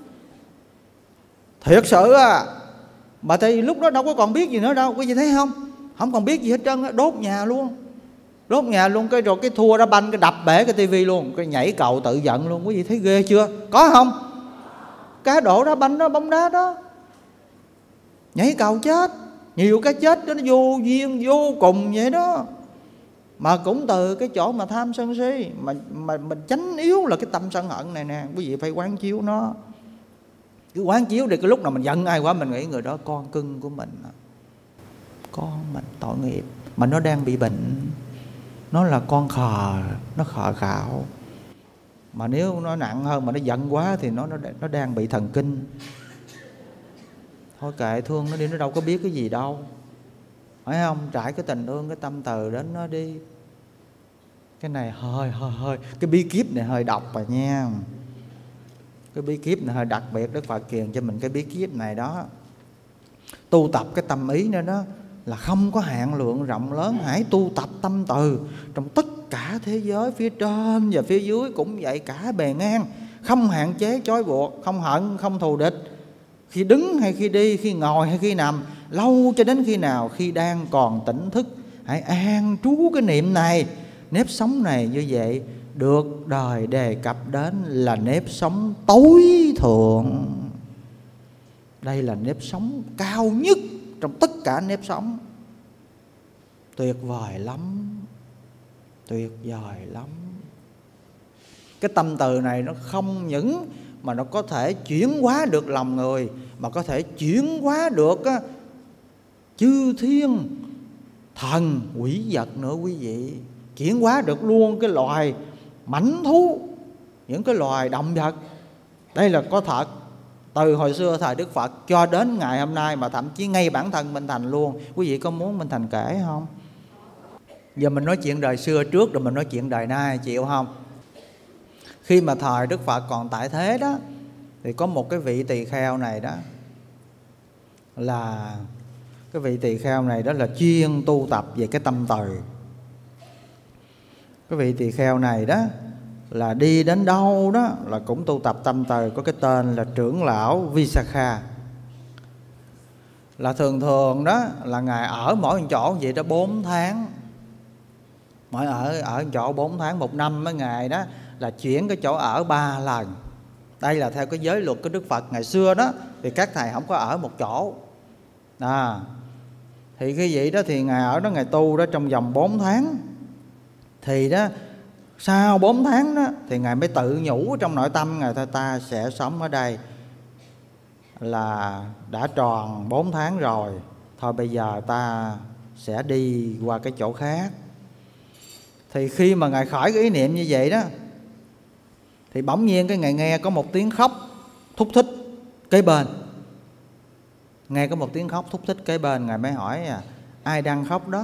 Thiệt sự à. Mà thì lúc đó đâu có còn biết gì nữa đâu. Quý vị thấy không? Không còn biết gì hết trơn á. Đốt nhà luôn. Đốt nhà luôn. Cái rồi cái thua đá banh, cái đập bể cái tivi luôn. Cái nhảy cầu tự giận luôn. Quý vị thấy ghê chưa? Có không? Cá độ đá banh đó, bóng đá đó. Nhảy cầu chết. Nhiều cái chết đó nó vô duyên vô cùng vậy đó. Mà cũng từ cái chỗ mà tham sân si. Mà mình tránh yếu là cái tâm sân hận này nè. Quý vị phải quán chiếu nó. Cứ quán chiếu để cái lúc nào mình giận ai quá mình nghĩ người đó con cưng của mình. Con mình tội nghiệp. Mà nó đang bị bệnh. Nó là con khờ. Nó khờ khạo. Mà nếu nó nặng hơn mà nó giận quá thì nó đang bị thần kinh. Thôi kệ thương nó đi, nó đâu có biết cái gì đâu. Phải không? Trải cái tình thương, cái tâm từ đến nó đi. Cái này hơi cái bí kíp này hơi độc rồi nha. Cái bí kíp này hơi đặc biệt. Đức Phật truyền cho mình cái bí kíp này đó. Tu tập cái tâm ý nữa đó là không có hạn lượng rộng lớn. Hãy tu tập tâm từ trong tất cả thế giới, phía trên và phía dưới cũng vậy, cả bề ngang. Không hạn chế trói buộc, không hận, không thù địch. Khi đứng hay khi đi, khi ngồi hay khi nằm, lâu cho đến khi nào khi đang còn tỉnh thức, hãy an trú cái niệm này. Nếp sống này như vậy được đời đề cập đến là nếp sống tối thượng. Đây là nếp sống cao nhất trong tất cả nếp sống. Tuyệt vời lắm. Tuyệt vời lắm. Cái tâm từ này nó không những mà nó có thể chuyển hóa được lòng người, mà có thể chuyển hóa được chư thiên thần quỷ vật nữa quý vị. Chuyển hóa được luôn cái loài mãnh thú, những cái loài động vật. Đây là có thật. Từ hồi xưa thời Đức Phật cho đến ngày hôm nay, mà thậm chí ngay bản thân Minh Thành luôn. Quý vị có muốn Minh Thành kể không? Giờ mình nói chuyện đời xưa trước rồi mình nói chuyện đời nay, chịu không? Khi mà thời Đức Phật còn tại thế đó, thì có một cái vị tỳ kheo này đó, là cái vị tỳ kheo này đó là chuyên tu tập về cái tâm từ. Cái vị tỳ kheo này đó là đi đến đâu đó là cũng tu tập tâm từ. Có cái tên là trưởng lão Visakha. Là thường đó là Ngài ở mỗi chỗ vậy đó 4 tháng. Mỗi ở chỗ 4 tháng, 1 năm mấy ngày đó là chuyển cái chỗ ở 3 lần. Đây là theo cái giới luật của Đức Phật ngày xưa đó. Thì các thầy không có ở một chỗ. Thì cái vậy đó thì Ngài ở đó, Ngài tu đó trong vòng 4 tháng. Thì đó sau 4 tháng đó thì Ngài mới tự nhủ trong nội tâm Ngài, ta sẽ sống ở đây là đã tròn 4 tháng rồi, thôi bây giờ ta sẽ đi qua cái chỗ khác. Thì khi mà Ngài khởi cái ý niệm như vậy đó, thì bỗng nhiên cái Ngài nghe có một tiếng khóc thúc thích kế bên. Nghe có một tiếng khóc thúc thích kế bên, Ngài mới hỏi ai đang khóc đó?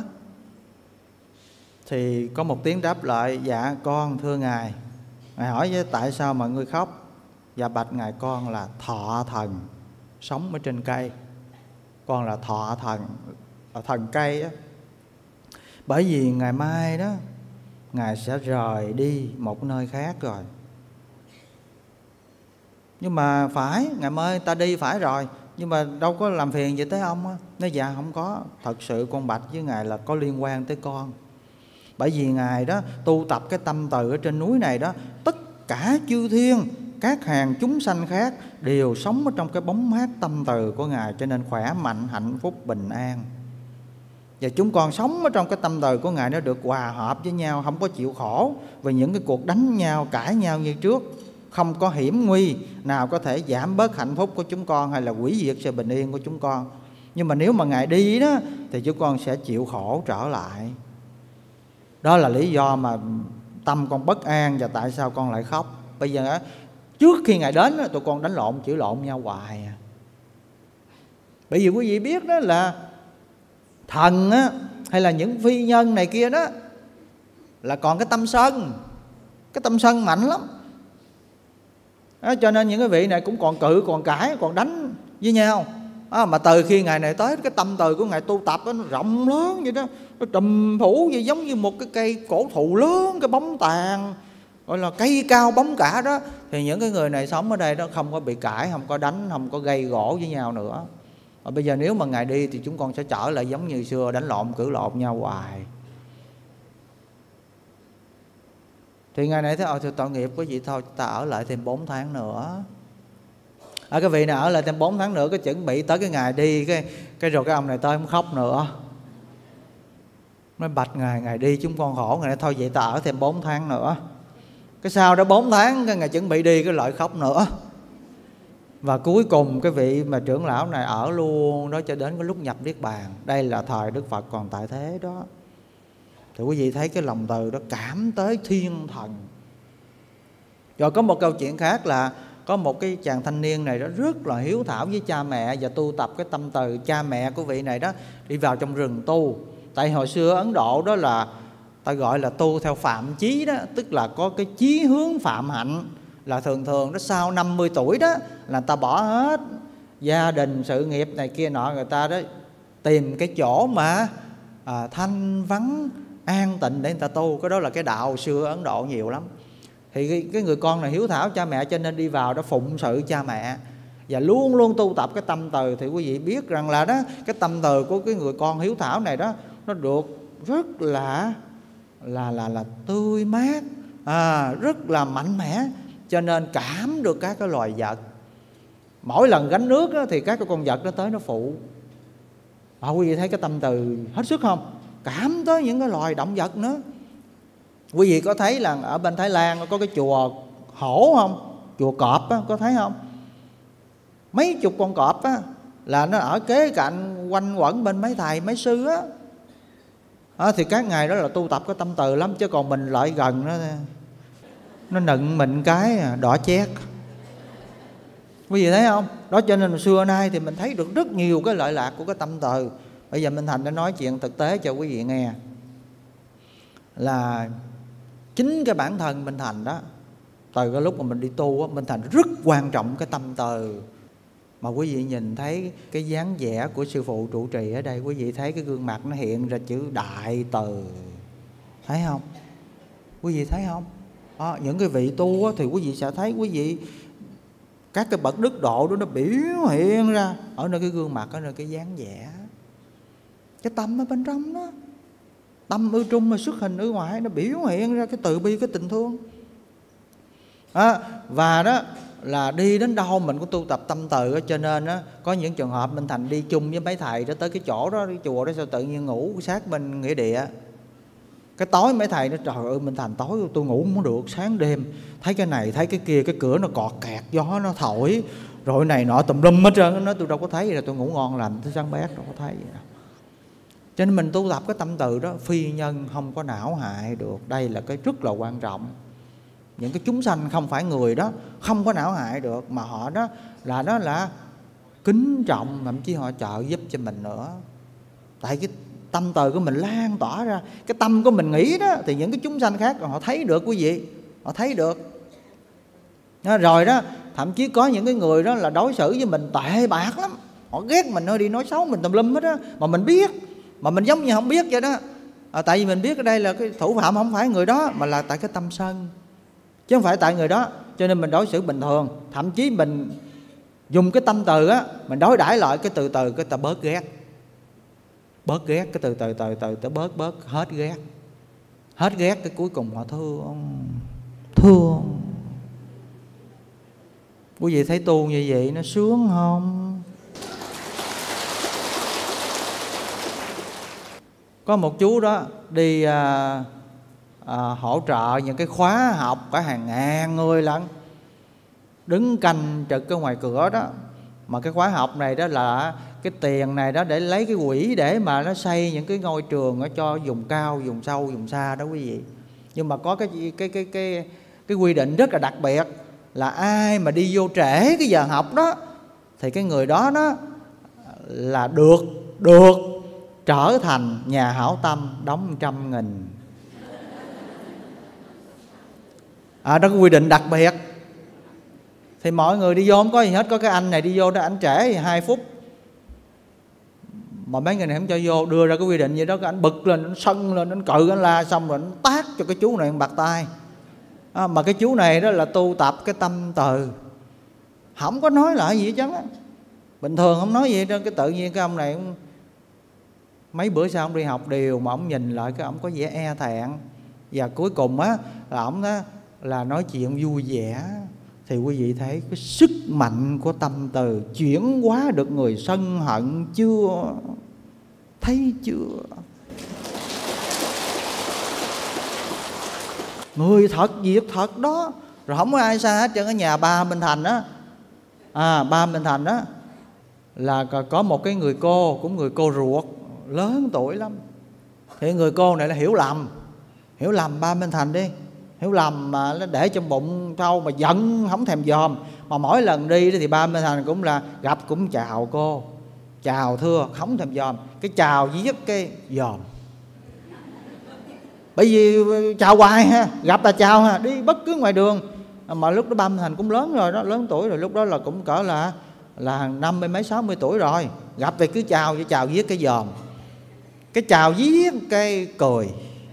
Thì có một tiếng đáp lại: dạ con thưa Ngài. Ngài hỏi với tại sao mà ngươi khóc? Dạ bạch Ngài, con là thọ thần sống ở trên cây. Con là thọ thần, thần cây á. Bởi vì ngày mai đó Ngài sẽ rời đi một nơi khác rồi. Nhưng mà phải, Ngài ơi ta đi phải rồi, nhưng mà đâu có làm phiền gì tới ông á. Nói dạ không có, thật sự con bạch với Ngài là có liên quan tới con. Bởi vì Ngài đó tu tập cái tâm từ ở trên núi này đó, tất cả chư thiên, các hàng chúng sanh khác đều sống ở trong cái bóng mát tâm từ của Ngài, cho nên khỏe mạnh, hạnh phúc, bình an. Và chúng con sống ở trong cái tâm từ của Ngài, nó được hòa hợp với nhau, không có chịu khổ về những cái cuộc đánh nhau, cãi nhau như trước. Không có hiểm nguy nào có thể giảm bớt hạnh phúc của chúng con hay là hủy diệt sự bình yên của chúng con. Nhưng mà nếu mà Ngài đi đó thì chúng con sẽ chịu khổ trở lại. Đó là lý do mà tâm con bất an và tại sao con lại khóc. Bây giờ trước khi Ngài đến tụi con đánh lộn, chửi lộn nhau hoài à. Bởi vì quý vị biết đó là thần á, hay là những phi nhân này kia đó là còn cái tâm sân. Cái tâm sân mạnh lắm đó, cho nên những cái vị này cũng còn cự, còn cãi, còn đánh với nhau mà từ khi Ngài này tới, cái tâm từ của Ngài tu tập đó, nó rộng lớn vậy đó, nó trùm phủ vậy, giống như một cái cây cổ thụ lớn, cái bóng tàn, gọi là cây cao bóng cả đó. Thì những cái người này sống ở đây đó không có bị cãi, không có đánh, không có gây gỗ với nhau nữa. Và bây giờ nếu mà Ngài đi thì chúng con sẽ trở lại giống như xưa, đánh lộn, cử lộn nhau hoài. Thì Ngài này thấy thôi tội nghiệp quý vị, thôi ta ở lại thêm 4 tháng nữa. Cái vị này ở lại thêm 4 tháng nữa, cái chuẩn bị tới cái ngày đi, cái rồi cái ông này tới không khóc nữa. Nói bạch Ngài, Ngài đi chúng con khổ. Ngài nói thôi vậy ta ở thêm 4 tháng nữa. Cái sau đó 4 tháng cái Ngài chuẩn bị đi, cái lại khóc nữa. Và cuối cùng cái vị mà trưởng lão này ở luôn đó cho đến cái lúc nhập Niết Bàn. Đây là thời Đức Phật còn tại thế đó. Thì quý vị thấy cái lòng từ đó cảm tới thiên thần. Rồi có một câu chuyện khác là có một cái chàng thanh niên này đó rất là hiếu thảo với cha mẹ và tu tập cái tâm từ. Cha mẹ của vị này đó đi vào trong rừng tu. Tại hồi xưa Ấn Độ đó là ta gọi là tu theo phạm chí đó, tức là có cái chí hướng phạm hạnh. Là thường thường đó sau 50 tuổi đó là ta bỏ hết gia đình, sự nghiệp này kia nọ, người ta đó tìm cái chỗ mà thanh vắng an tịnh để người ta tu. Cái đó là cái đạo xưa Ấn Độ nhiều lắm. Thì cái người con này hiếu thảo cha mẹ cho nên đi vào đó phụng sự cha mẹ và luôn luôn tu tập cái tâm từ. Thì quý vị biết rằng là đó, cái tâm từ của cái người con hiếu thảo này đó nó được rất là tươi mát, rất là mạnh mẽ, cho nên cảm được các cái loài vật. Mỗi lần gánh nước đó, thì các cái con vật nó tới nó phụ. Quý vị thấy cái tâm từ hết sức không? Cảm tới những cái loài động vật nữa. Quý vị có thấy là ở bên Thái Lan có cái chùa hổ không? Chùa cọp á, có thấy không? Mấy chục con cọp á, là nó ở kế cạnh quanh quẩn bên mấy thầy, mấy sư á. Thì các ngài đó là tu tập cái tâm từ lắm. Chứ còn mình lại gần nó nựng mình cái đỏ chét. Quý vị thấy không? Đó cho nên xưa nay thì mình thấy được rất nhiều cái lợi lạc của cái tâm từ. Bây giờ Minh Thành đã nói chuyện thực tế cho quý vị nghe. Là chính cái bản thân Minh Thành đó, từ cái lúc mà mình đi tu á, Minh Thành rất quan trọng cái tâm từ. Mà quý vị nhìn thấy cái dáng vẻ của sư phụ trụ trì ở đây, quý vị thấy cái gương mặt nó hiện ra chữ đại từ. Thấy không? Quý vị thấy không? Những cái vị tu á, thì quý vị sẽ thấy quý vị các cái bậc đức độ đó nó biểu hiện ra ở nơi cái gương mặt, ở nơi cái dáng vẻ. Cái tâm ở bên trong đó, tâm ư trung mà xuất hình ư ngoại, nó biểu hiện ra cái từ bi, cái tình thương. Và đó là đi đến đâu mình cũng tu tập tâm từ. Cho nên đó, có những trường hợp Minh Thành đi chung với mấy thầy đó tới cái chỗ đó, cái chùa đó, sao tự nhiên ngủ sát bên nghĩa địa. Cái tối mấy thầy nói trời ơi Minh Thành tối tôi ngủ không được, sáng đêm thấy cái này thấy cái kia, cái cửa nó cọt kẹt, gió nó thổi rồi này nọ tùm lum hết trơn. Nó nói tôi đâu có thấy, là tôi ngủ ngon lành tới sáng bét đâu có thấy vậy đâu. Cho nên mình tu tập cái tâm từ đó, phi nhân không có não hại được. Đây là cái rất là quan trọng. Những cái chúng sanh không phải người đó không có não hại được, mà họ đó là kính trọng, thậm chí họ trợ giúp cho mình nữa. Tại cái tâm từ của mình lan tỏa ra, cái tâm của mình nghĩ đó, thì những cái chúng sanh khác họ thấy được quý vị, họ thấy được. Rồi đó, thậm chí có những cái người đó là đối xử với mình tệ bạc lắm, họ ghét mình, nó đi nói xấu mình tùm lum hết á, mà mình biết, mà mình giống như không biết vậy đó. Tại vì mình biết ở đây là cái thủ phạm không phải người đó, mà là tại cái tâm sân, chứ không phải tại người đó. Cho nên mình đối xử bình thường, thậm chí mình dùng cái tâm từ á, mình đối đãi lại cái từ từ, cái ta bớt ghét, bớt ghét, cái từ từ tới bớt hết ghét, hết ghét, cái cuối cùng họ thương. Quý vị thấy tu như vậy nó sướng không? Có một chú đó đi hỗ trợ những cái khóa học cả hàng ngàn người lận, đứng canh trực ở ngoài cửa đó. Mà cái khóa học này đó là cái tiền này đó để lấy cái quỹ để mà nó xây những cái ngôi trường ở cho vùng cao, vùng sâu, vùng xa đó quý vị. Nhưng mà có cái quy định rất là đặc biệt là ai mà đi vô trễ cái giờ học đó thì cái người đó là được trở thành nhà hảo tâm, đóng 100.000. Đó cái quy định đặc biệt. Thì mọi người đi vô không có gì hết. Có cái anh này đi vô đó, anh trễ 2 phút mà mấy người này không cho vô, đưa ra cái quy định vậy đó. Cái anh bực lên, anh sân lên, anh cự, anh la, xong rồi anh tát cho cái chú này bạc tay. Mà cái chú này đó là tu tập cái tâm từ, không có nói lại gì hết trơn á, bình thường không nói gì hết trơn. Cái tự nhiên cái ông này mấy bữa sau ông đi học điều mà ông nhìn lại cái ông có vẻ e thẹn, và cuối cùng á là ông đó là nói chuyện vui vẻ. Thì quý vị thấy cái sức mạnh của tâm từ chuyển hóa được người sân hận chưa? Thấy chưa? Người thật, việc thật đó. Rồi không có ai xa hết trơn. Ở nhà ba Minh Thành á, ba Minh Thành á là có một cái người cô, cũng người cô ruột, lớn tuổi lắm. Thì người cô này là hiểu lầm ba Minh Thành đi, hiểu lầm mà nó để trong bụng sâu, mà giận không thèm dòm. Mà mỗi lần đi thì ba Minh Thành cũng là gặp cũng chào cô, chào thưa, không thèm dòm. Cái chào viết cái dòm, bởi vì chào hoài ha, gặp là chào ha, đi bất cứ ngoài đường. Mà lúc đó ba Minh Thành cũng lớn rồi đó, lớn tuổi rồi, lúc đó là cũng cỡ là 50 mấy 60 tuổi rồi. Gặp thì cứ chào, với chào viết cái dòm, cái chào viết cái cười,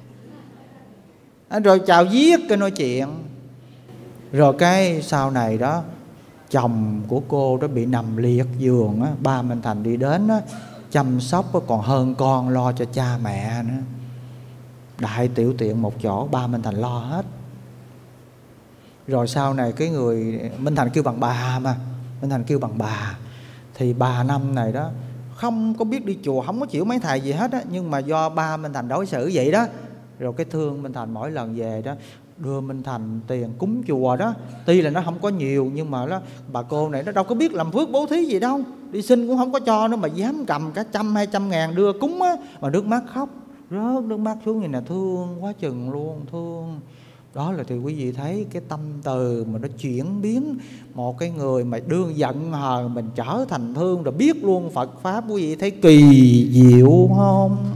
rồi chào viết cái nói chuyện. Rồi cái sau này đó, chồng của cô đó bị nằm liệt giường á, ba Minh Thành đi đến á, chăm sóc á, còn hơn con, lo cho cha mẹ nữa. Đại tiểu tiện một chỗ, ba Minh Thành lo hết. Rồi sau này cái người Minh Thành kêu bằng bà, mà Minh Thành kêu bằng bà. Thì bà Năm này đó không có biết đi chùa, không có chịu mấy thầy gì hết á, nhưng mà do ba Minh Thành đối xử vậy đó, rồi cái thương Minh Thành, mỗi lần về đó đưa Minh Thành tiền cúng chùa đó. Tuy là nó không có nhiều, nhưng mà đó, bà cô này nó đâu có biết làm phước bố thí gì đâu, đi xin cũng không có cho nữa, mà dám cầm cả 100-200 ngàn đưa cúng á, mà nước mắt khóc, rớt nước mắt xuống. Như nè, thương quá chừng luôn, thương. Đó là thì quý vị thấy cái tâm từ mà nó chuyển biến một cái người mà đương giận hờn mình trở thành thương, rồi biết luôn Phật Pháp. Quý vị thấy kỳ diệu không?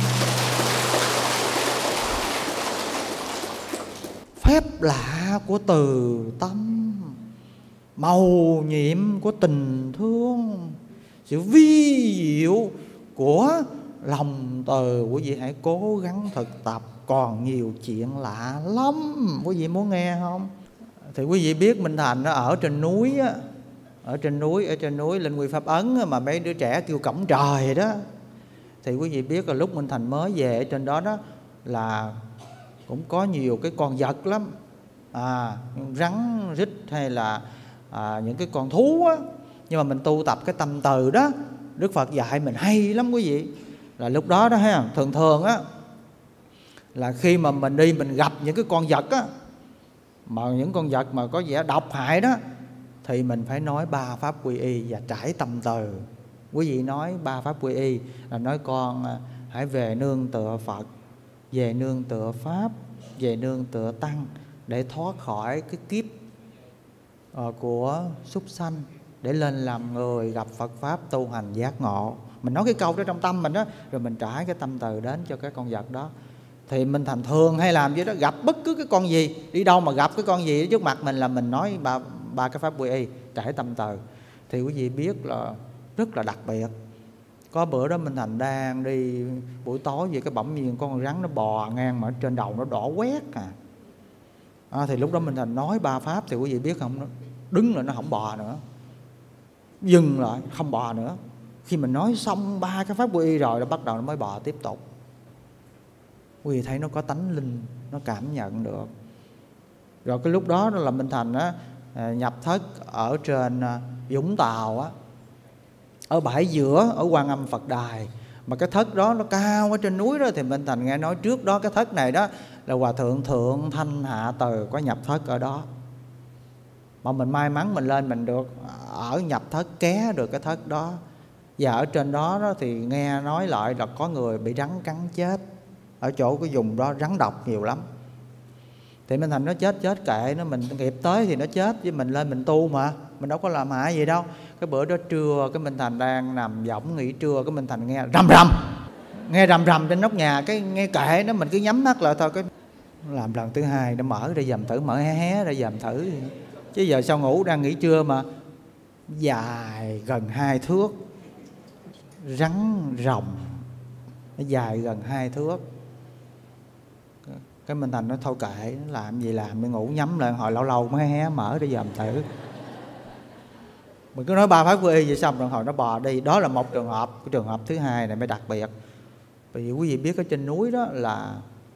Phép lạ của từ tâm, màu nhiệm của tình thương, sự vi diệu của lòng từ. Quý vị hãy cố gắng thực tập, còn nhiều chuyện lạ lắm. Quý vị muốn nghe không? Thì quý vị biết Minh Thành nó ở trên núi á, ở trên núi Linh Quy Pháp Ấn á, mà mấy đứa trẻ kêu cổng trời đó. Thì quý vị biết là lúc Minh Thành mới về ở trên đó đó là cũng có nhiều cái con vật lắm, rắn rít hay là những cái con thú á. Nhưng mà mình tu tập cái tâm từ đó, Đức Phật dạy mình hay lắm quý vị. Là lúc đó đó ha, thường á là khi mà mình đi mình gặp những cái con vật á, mà những con vật mà có vẻ độc hại đó, thì mình phải nói 3 pháp quy y và trải tâm từ. Quý vị nói 3 pháp quy y là nói con hãy về nương tựa Phật, về nương tựa Pháp, về nương tựa Tăng, để thoát khỏi cái kiếp của súc sanh, để lên làm người, gặp Phật Pháp, tu hành giác ngộ. Mình nói cái câu đó trong tâm mình đó, rồi mình trải cái tâm từ đến cho cái con vật đó. Thì Minh Thành thường hay làm vậy đó, gặp bất cứ cái con gì, đi đâu mà gặp cái con gì trước mặt mình là mình nói ba cái pháp quy y, trải tâm từ. Thì quý vị biết là rất là đặc biệt. Có bữa đó Minh Thành đang đi buổi tối về, cái bỗng nhiên con rắn nó bò ngang mà trên đầu nó đỏ quét thì lúc đó Minh Thành nói ba pháp thì quý vị biết không, nó đứng lại nó không bò nữa, dừng lại không bò nữa. Khi mình nói xong ba cái pháp quy y rồi, nó bắt đầu nó mới bò tiếp tục. Quý vị thấy nó có tánh linh, nó cảm nhận được. Rồi cái lúc đó là Minh Thành nhập thất ở trên Vũng Tàu ở bãi giữa, ở Quan Âm Phật Đài. Mà cái thất đó nó cao ở trên núi đó. Thì Minh Thành nghe nói trước đó cái thất này đó là Hòa Thượng Thượng Thanh Hạ Từ có nhập thất ở đó. Mà mình may mắn mình lên mình được ở nhập thất ké được cái thất đó. Và ở trên đó thì nghe nói lại là có người bị rắn cắn chết. Ở chỗ cái vùng đó rắn độc nhiều lắm. Thì Minh Thành nó chết kệ nó, mình nghiệp tới thì nó chết, chứ mình lên mình tu mà, mình đâu có làm hại gì đâu. Cái bữa đó trưa, cái Minh Thành đang nằm võng nghỉ trưa, cái Minh Thành nghe rầm rầm, nghe rầm rầm trên nóc nhà. Cái nghe kệ nó, mình cứ nhắm mắt lại thôi. Cái làm lần thứ hai nó mở ra dòm thử, mở hé ra dòm thử. Chứ giờ sao ngủ, đang nghỉ trưa mà. Dài gần 2 thước, rắn rồng nó dài gần 2 thước. Cái Minh Thành nói thôi kệ, nó làm gì làm, mình ngủ nhắm lại hồi lâu lâu mới hé mở để dòm thử. Mình cứ nói ba pháp quy y vậy xong rồi hồi nó bò đi. Đó là một trường hợp. Cái trường hợp thứ hai này mới đặc biệt. Vì quý vị biết ở trên núi đó là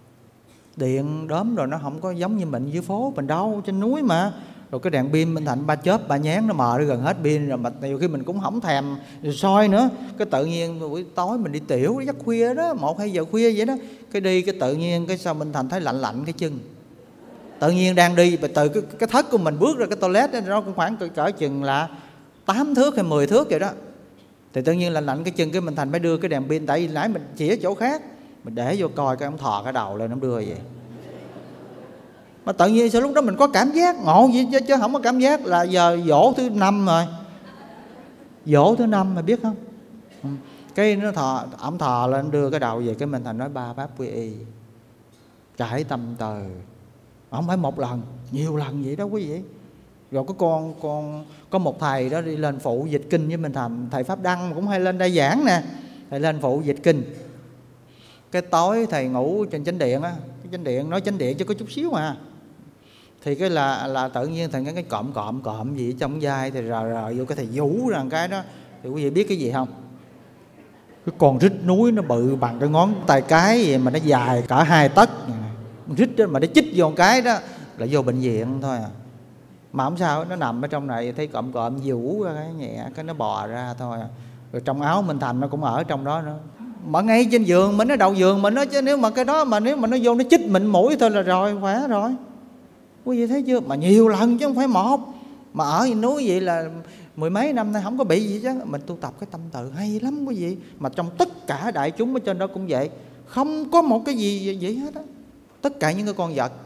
điện đóm rồi nó không có giống như mình dưới phố mình đâu, trên núi mà. Rồi cái đèn pin Minh Thành ba chớp ba nhán nó mờ đi gần hết pin rồi, mà nhiều khi mình cũng không thèm soi nữa. Cái tự nhiên buổi tối mình đi tiểu giấc khuya đó, 1-2 giờ khuya vậy đó, cái đi cái tự nhiên cái sao Minh Thành thấy lạnh lạnh cái chân. Tự nhiên đang đi và từ cái thất của mình bước ra cái toilet đó, nó cũng khoảng cỡ chừng là 8 thước hay 10 thước vậy đó. Thì tự nhiên lạnh lạnh cái chân, cái Minh Thành mới đưa cái đèn pin, tại vì nãy mình chỉ ở chỗ khác, mình để vô coi cái ông thò cái đầu lên ông đưa vậy. Mà tự nhiên sao lúc đó mình có cảm giác ngộ gì chứ không có cảm giác là giờ dỗ thứ 5 rồi. Dỗ thứ 5 mày biết không? Cái nó ông thò lên đưa cái đầu về, cái Minh Thành nói ba pháp quy y, trải tâm từ. Không phải một lần, nhiều lần vậy đó quý vị. Rồi có một thầy đó đi lên phụ dịch kinh với Minh Thành, thầy Pháp Đăng cũng hay lên đây giảng nè. Thầy lên phụ dịch kinh. Cái tối thầy ngủ trên chánh điện á, cái chánh điện, nói chánh điện chứ có chút xíu mà. Thì cái là tự nhiên thầy nghe cái cộm gì trong vai, thì rờ vô cái thầy vũ ra cái đó. Thì quý vị biết cái gì không? Cái con rít núi nó bự bằng cái ngón tay cái vậy mà nó dài cả 2 tấc. Rít đó mà nó chích vô một cái đó là vô bệnh viện thôi à. Mà không sao, nó nằm ở trong này thấy cộm vũ ra cái nhẹ, cái nó bò ra thôi à. Rồi trong áo Minh Thành nó cũng ở trong đó nữa. Mà ngay trên giường mình, nó đầu giường mình đó, chứ nếu mà cái đó mà nếu mà nó vô nó chích mình mũi thôi là rồi, khỏe rồi. Quý vị thấy chưa? Mà nhiều lần chứ không phải một. Mà ở núi vậy là 10 mấy năm nay không có bị gì chứ. Mình tu tập cái tâm từ hay lắm quý vị. Mà trong tất cả đại chúng ở trên đó cũng vậy, không có một cái gì vậy hết á. Tất cả những cái con vật.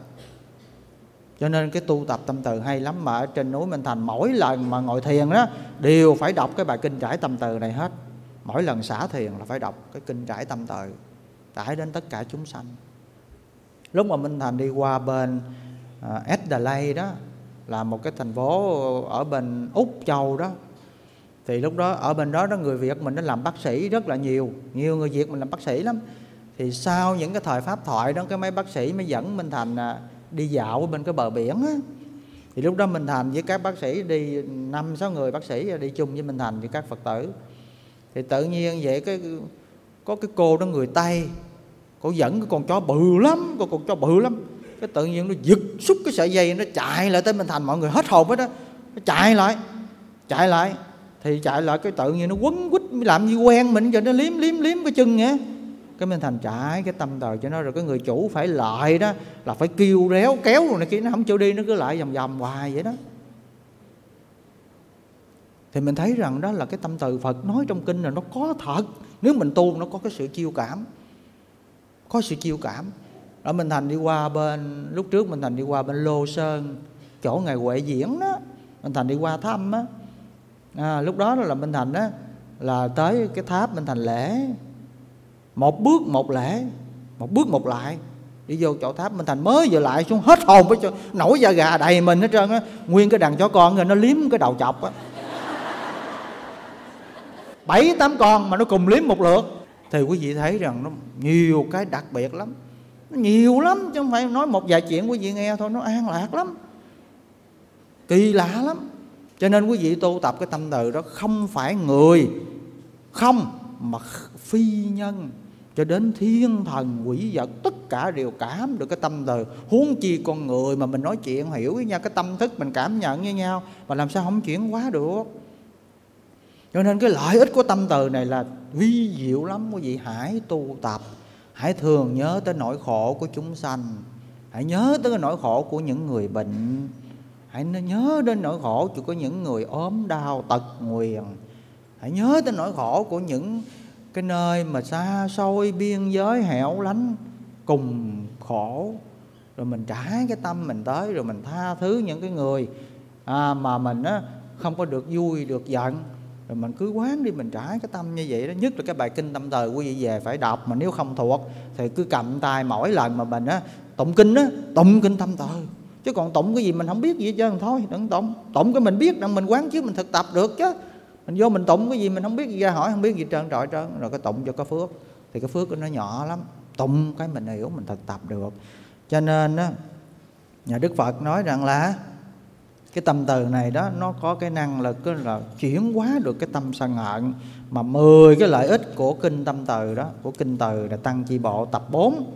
Cho nên cái tu tập tâm từ hay lắm. Mà ở trên núi Minh Thành mỗi lần mà ngồi thiền đó đều phải đọc cái bài kinh trải tâm từ này hết. Mỗi lần xả thiền là phải đọc cái kinh trải tâm từ, trải đến tất cả chúng sanh. Lúc mà Minh Thành đi qua bên Adelaide đó, là một cái thành phố ở bên Úc Châu đó. Thì lúc đó ở bên đó người Việt mình nó làm bác sĩ rất là nhiều người Việt mình làm bác sĩ lắm. Thì sau những cái thời pháp thoại đó, cái mấy bác sĩ mới dẫn Minh Thành đi dạo ở bên cái bờ biển á. Thì lúc đó Minh Thành với các bác sĩ đi 5-6 người bác sĩ đi chung với Minh Thành với các Phật tử. Thì tự nhiên vậy có cái cô đó người Tây, cô dẫn cái con chó bự lắm, con chó bự lắm. Cái tự nhiên nó giật xúc cái sợi dây, nó chạy lại tới Minh Thành, mọi người hết hồn hết đó. Nó chạy lại thì chạy lại cái tự nhiên nó quấn quýt, làm gì quen mình giờ nó liếm cái chân vậy. Cái Minh Thành trải cái tâm từ cho nó, rồi cái người chủ phải lại đó, là phải kêu réo kéo rồi này kia, nó không chịu đi, nó cứ lại vòng hoài vậy đó. Thì mình thấy rằng đó là cái tâm từ Phật nói trong kinh là nó có thật. Nếu mình tu nó có cái sự chiêu cảm. Có sự chiêu cảm. Ở Minh Thành đi qua bên, lúc trước Minh Thành đi qua bên Lô Sơn, chỗ Ngài Huệ diễn đó, Minh Thành đi qua thăm á. Lúc đó là Minh Thành á, là tới cái tháp Minh Thành lễ, một bước một lễ, một bước một lại. Đi vô chỗ tháp Minh Thành mới vừa lại xuống hết hồn, với nổi da gà đầy mình hết trơn á. Nguyên cái đàn chó con rồi nó liếm cái đầu chọc á, 7-8 con mà nó cùng liếm một lượt. Thì quý vị thấy rằng nó nhiều cái đặc biệt lắm, nó nhiều lắm, chứ không phải nói một vài chuyện quý vị nghe thôi. Nó an lạc lắm, kỳ lạ lắm. Cho nên quý vị tu tập cái tâm từ đó, không phải người không, mà phi nhân, cho đến thiên thần quỷ vật tất cả đều cảm được cái tâm từ. Huống chi con người mà mình nói chuyện hiểu với nhau, cái tâm thức mình cảm nhận với nhau, mà làm sao không chuyển hóa được. Cho nên cái lợi ích của tâm từ này là vi diệu lắm. Quý vị hãy tu tập, hãy thường nhớ tới nỗi khổ của chúng sanh, hãy nhớ tới cái nỗi khổ của những người bệnh, hãy nhớ đến nỗi khổ của những người ốm đau tật nguyền, hãy nhớ tới nỗi khổ của những cái nơi mà xa xôi biên giới hẻo lánh cùng khổ. Rồi mình trải cái tâm mình tới, rồi mình tha thứ những cái người mà mình không có được vui được giận. Rồi mình cứ quán đi, mình trải cái tâm như vậy đó. Nhất là cái bài kinh tâm từ quý vị về phải đọc, mà nếu không thuộc thì cứ cầm tay mỗi lần mà mình tụng kinh tụng kinh tâm từ. Chứ còn tụng cái gì mình không biết gì hết trơn, thôi đừng tụng. Tụng cái mình biết rằng mình quán chứ mình thực tập được chứ. Mình vô mình tụng cái gì mình không biết gì ra hỏi không biết gì trơn trọi trơn, rồi cái tụng cho có phước. Thì cái phước nó nhỏ lắm, tụng cái mình hiểu mình thực tập được. Cho nên nhà Đức Phật nói rằng là cái tâm từ này đó, nó có cái năng lực là chuyển hóa được cái tâm sân hận. Mà 10 cái lợi ích của kinh tâm từ đó, của kinh từ là Tăng Chi Bộ tập 4.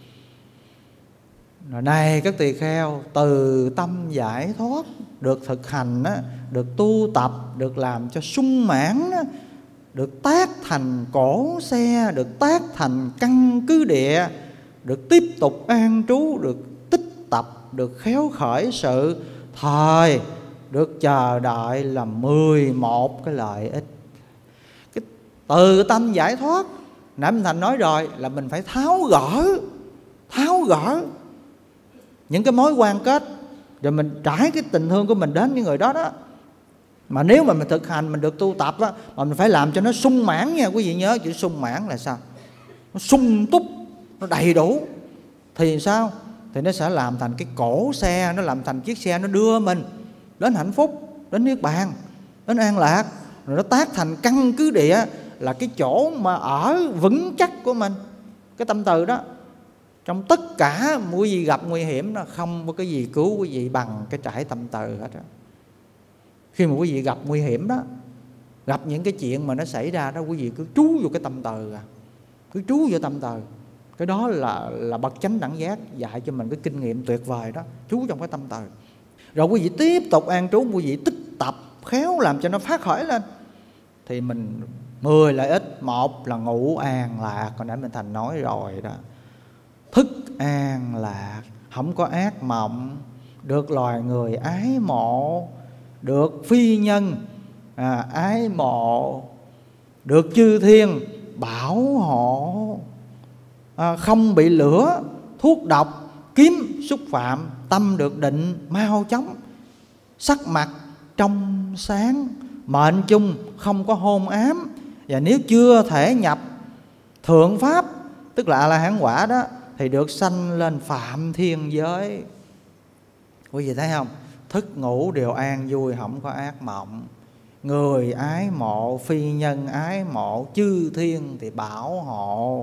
Rồi này các tỳ kheo, từ tâm giải thoát được thực hành được tu tập, được làm cho sung mãn được tác thành cổ xe, được tác thành căn cứ địa, được tiếp tục an trú, được tích tập, được khéo khởi sự thời, được chờ đợi là 11 cái lợi ích. Cái từ tâm giải thoát, nãy Minh Thành nói rồi, là mình phải tháo gỡ những cái mối quan kết, rồi mình trải cái tình thương của mình đến những người đó đó. Mà nếu mà mình thực hành, mình được tu tập mà mình phải làm cho nó sung mãn nha. Quý vị nhớ chữ sung mãn là sao? Nó sung túc, nó đầy đủ. Thì sao? Thì nó sẽ làm thành cái cỗ xe, nó làm thành chiếc xe, nó đưa mình đến hạnh phúc, đến niết bàn, đến an lạc. Rồi nó tác thành căn cứ địa, là cái chỗ mà ở vững chắc của mình. Cái tâm từ đó, trong tất cả quý vị gặp nguy hiểm, nó không có cái gì cứu quý vị bằng cái trải tâm từ hết đó. Khi mà quý vị gặp nguy hiểm đó, gặp những cái chuyện mà nó xảy ra đó, quý vị cứ trú vô cái tâm từ, cứ trú vô tâm từ. Cái đó là bậc chánh đẳng giác dạy cho mình cái kinh nghiệm tuyệt vời đó, trú trong cái tâm từ. Rồi quý vị tiếp tục an trú, quý vị tích tập khéo làm cho nó phát khởi lên, thì mình 10 lợi ích. Một là ngủ an lạc, còn nãy mình Thành nói rồi đó, thức an lạc, không có ác mộng, được loài người ái mộ, được phi nhân ái mộ, được chư thiên bảo hộ, không bị lửa, thuốc độc, kiếm xúc phạm, tâm được định mau chóng, sắc mặt trong sáng, mệnh chung không có hôn ám. Và nếu chưa thể nhập thượng pháp, tức là A-la-hán quả đó, thì được sanh lên phạm thiên giới. Quý vị thấy không? Thức ngủ đều an vui, không có ác mộng. Người ái mộ, phi nhân ái mộ, chư thiên thì bảo hộ.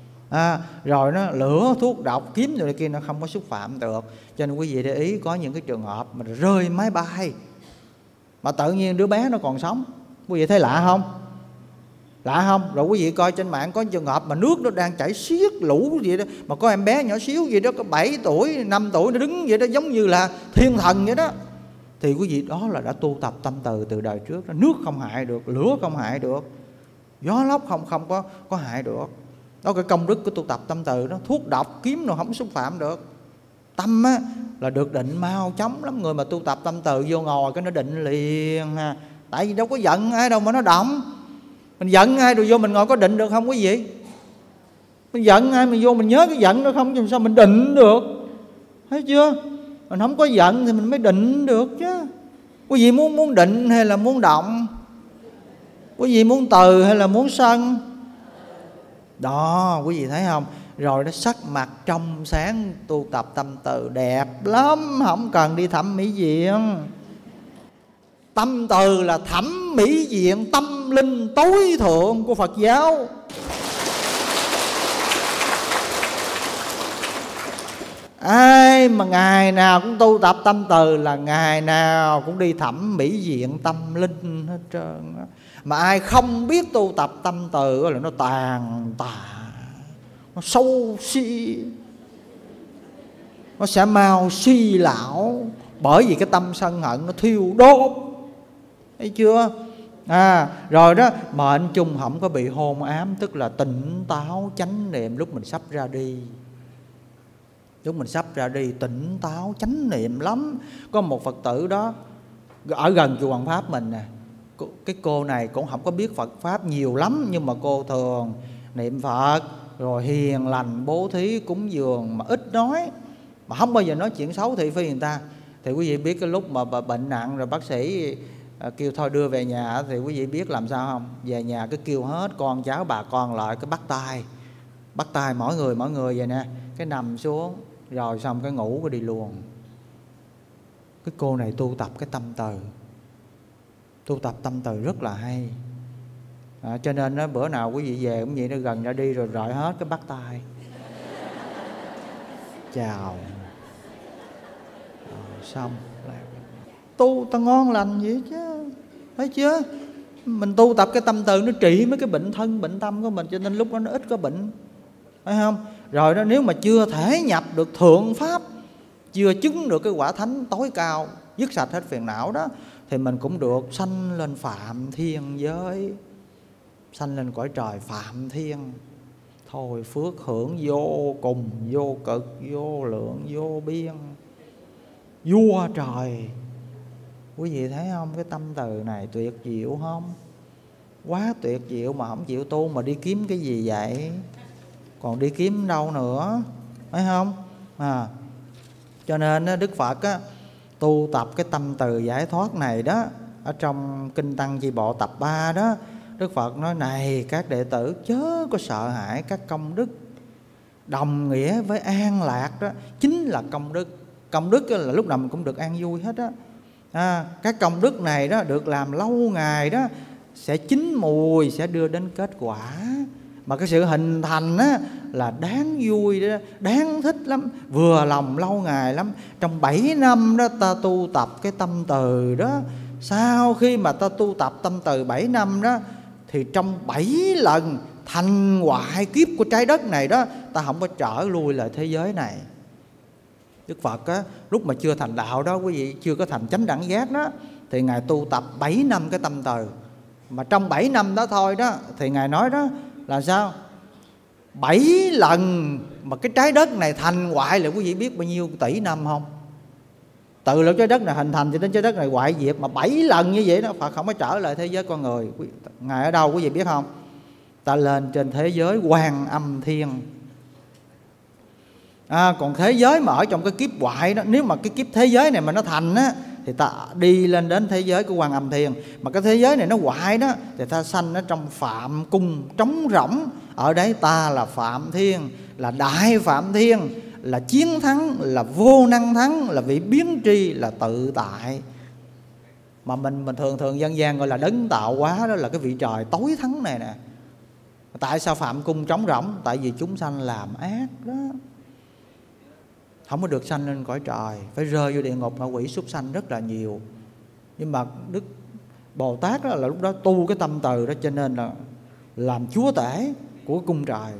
Rồi nó lửa, thuốc độc, kiếm rồi kia nó không có xúc phạm được. Cho nên quý vị để ý, có những cái trường hợp mà rơi máy bay mà tự nhiên đứa bé nó còn sống. Quý vị thấy lạ không? Lạ không? Rồi quý vị coi trên mạng có trường hợp mà nước nó đang chảy xiết lũ vậy đó, mà có em bé nhỏ xíu vậy đó, có 7 tuổi, 5 tuổi, nó đứng vậy đó, giống như là thiên thần vậy đó. Thì quý vị đó là đã tu tập tâm từ đời trước đó. Nước không hại được, lửa không hại được, gió lốc không có hại được. Đó cái công đức của tu tập tâm từ đó. Thuốc độc, kiếm nào không xúc phạm được. Tâm là được định mau chóng lắm. Người mà tu tập tâm từ vô ngồi cái nó định liền ha. Tại vì đâu có giận ai đâu mà nó động. Mình giận ai rồi vô mình ngồi có định được không quý vị? Mình giận ai mình vô mình nhớ cái giận đó không, chứ sao mình định được? Thấy chưa? Mình không có giận thì mình mới định được chứ. Quý vị muốn định hay là muốn động? Quý vị muốn từ hay là muốn sân? Đó, quý vị thấy không? Rồi nó sắc mặt trong sáng, tu tập tâm từ đẹp lắm, không cần đi thẩm mỹ viện. Tâm từ là thẩm mỹ viện tâm linh tối thượng của Phật giáo. Ai mà ngày nào cũng tu tập tâm từ là ngày nào cũng đi thẩm mỹ viện tâm linh hết trơn. Mà ai không biết tu tập tâm từ là nó tàn tạ, nó sâu si, nó sẽ mau suy lão. Bởi vì cái tâm sân hận nó thiêu đốt, thấy chưa? Rồi đó, mệnh chung không có bị hôn ám, tức là tỉnh táo chánh niệm lúc mình sắp ra đi. Lúc mình sắp ra đi tỉnh táo chánh niệm lắm. Có một Phật tử đó ở gần chùa Hoàng Pháp mình nè. Cái cô này cũng không có biết Phật Pháp nhiều lắm, nhưng mà cô thường niệm Phật, rồi hiền lành, bố thí, cúng dường, mà ít nói, mà không bao giờ nói chuyện xấu thị phi người ta. Thì quý vị biết cái lúc mà bệnh nặng rồi bác sĩ kêu thôi đưa về nhà, thì quý vị biết làm sao không? Về nhà cứ kêu hết con cháu bà con lại, cái bắt tay mỗi người vậy nè, cái nằm xuống rồi xong cái ngủ cái đi luôn. Cái cô này tu tập cái tâm từ, tu tập tâm từ rất là hay. Cho nên đó, bữa nào quý vị về cũng vậy, nó gần ra đi rồi rọi hết cái bắt tay chào, xong tu ta ngon lành vậy chứ, thấy chưa? Mình tu tập cái tâm từ nó trị mấy cái bệnh thân bệnh tâm của mình, cho nên lúc đó nó ít có bệnh, phải không? Rồi đó, nếu mà chưa thể nhập được thượng pháp, chưa chứng được cái quả thánh tối cao, dứt sạch hết phiền não đó, thì mình cũng được sanh lên phạm thiên giới, sanh lên cõi trời phạm thiên. Thôi phước hưởng vô cùng, vô cực, vô lượng, vô biên, vua trời. Quý vị thấy không? Cái tâm từ này tuyệt diệu không? Quá tuyệt diệu mà không chịu tu, mà đi kiếm cái gì vậy? Còn đi kiếm đâu nữa, phải không? Cho nên Đức Phật á, tu tập cái tâm từ giải thoát này đó, ở trong Kinh Tăng Chi Bộ tập 3 đó, Đức Phật nói này các đệ tử chớ có sợ hãi các công đức. Đồng nghĩa với an lạc đó chính là công đức. Công đức là lúc nào mình cũng được an vui hết á. Các công đức này đó được làm lâu ngày đó sẽ chín mùi, sẽ đưa đến kết quả. Mà cái sự hình thành á là đáng vui đó, đáng thích lắm, vừa lòng lâu ngày lắm. Trong 7 năm đó ta tu tập cái tâm từ đó, sau khi mà ta tu tập tâm từ 7 năm đó, thì trong 7 lần thành hoại kiếp của trái đất này đó, ta không có trở lui lại thế giới này. Đức Phật á, lúc mà chưa thành đạo đó, quý vị chưa có thành chánh đẳng giác đó, thì Ngài tu tập 7 năm cái tâm từ. Mà trong 7 năm đó thôi đó, thì Ngài nói đó là sao? 7 lần mà cái trái đất này thành hoại là quý vị biết bao nhiêu tỷ năm không? Từ lúc trái đất này hình thành cho đến trái đất này hoại diệt, mà 7 lần như vậy đó, Phật không có trở lại thế giới con người. Ngài ở đâu quý vị biết không? Ta lên trên thế giới Quan Âm Thiên. Còn thế giới mà ở trong cái kiếp hoại đó, nếu mà cái kiếp thế giới này mà nó thành á, thì ta đi lên đến thế giới của Quan Âm Thiên. Mà cái thế giới này nó hoại đó, thì ta sanh ở trong Phạm Cung trống rỗng. Ở đấy ta là Phạm Thiên, là Đại Phạm Thiên, là chiến thắng, là vô năng thắng, là vị biến tri, là tự tại. Mà mình thường dân gian gọi là đấng tạo hóa, đó là cái vị trời tối thắng này nè. Tại sao Phạm Cung trống rỗng? Tại vì chúng sanh làm ác đó, không có được sanh lên cõi trời, phải rơi vô địa ngục, ngạ quỷ, súc sanh rất là nhiều. Nhưng mà Đức Bồ Tát đó là lúc đó tu cái tâm từ đó, cho nên là làm chúa tể của cung trời.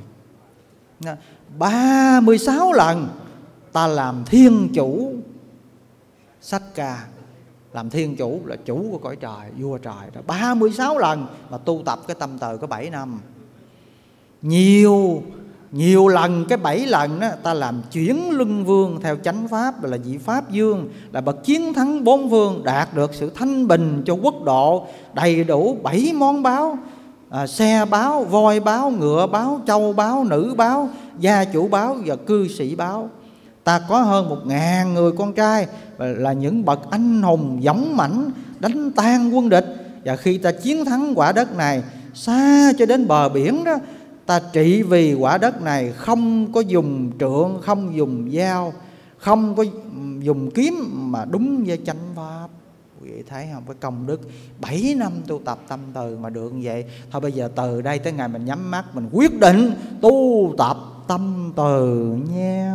36 lần ta làm thiên chủ Sách Ca, làm thiên chủ là chủ của cõi trời, vua trời đó. 36 lần mà tu tập cái tâm từ có 7 năm. Nhiều lần, cái 7 lần đó ta làm chuyển luân vương theo chánh pháp, là vị pháp dương, là bậc chiến thắng 4 phương, đạt được sự thanh bình cho quốc độ, đầy đủ 7 món báo, xe báo, voi báo, ngựa báo, châu báo, nữ báo, gia chủ báo và cư sĩ báo. Ta có hơn 1000 người con trai, là những bậc anh hùng dũng mãnh, đánh tan quân địch, Và khi ta chiến thắng quả đất này, xa cho đến bờ biển đó, ta trị vì quả đất này, không có dùng trượng, không dùng dao, không có dùng kiếm, mà đúng với chánh pháp. Quý vị thấy không, cái công đức 7 năm tu tập tâm từ mà được như vậy. Thôi bây giờ từ đây tới ngày mình nhắm mắt, mình quyết định tu tập tâm từ nha.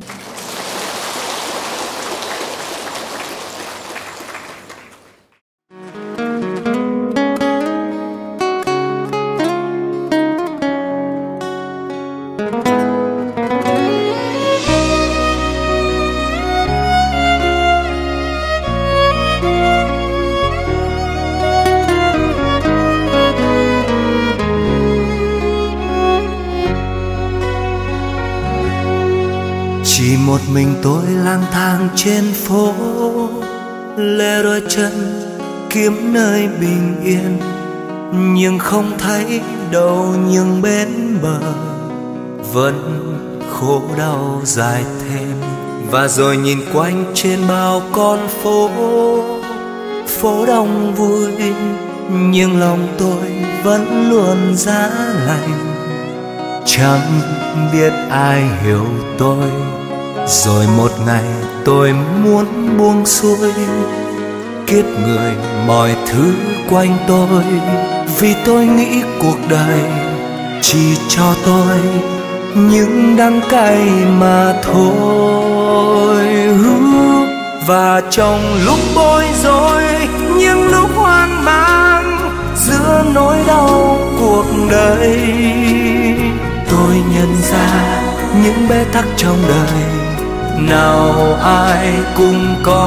Chỉ một mình tôi lang thang trên phố, lê đôi chân kiếm nơi bình yên, nhưng không thấy đâu nhưng bên bờ vẫn khổ đau dài thêm. Và rồi nhìn quanh trên bao con phố, phố đông vui, nhưng lòng tôi vẫn luôn giá lạnh. Chẳng biết ai hiểu tôi. Rồi một ngày tôi muốn buông xuôi kiếp người mọi thứ quanh tôi, vì tôi nghĩ cuộc đời chỉ cho tôi những đắng cay mà thôi. Và trong lúc bối rối, những lúc hoang mang, giữa nỗi đau cuộc đời, tôi nhận ra những bế tắc trong đời nào ai cũng có.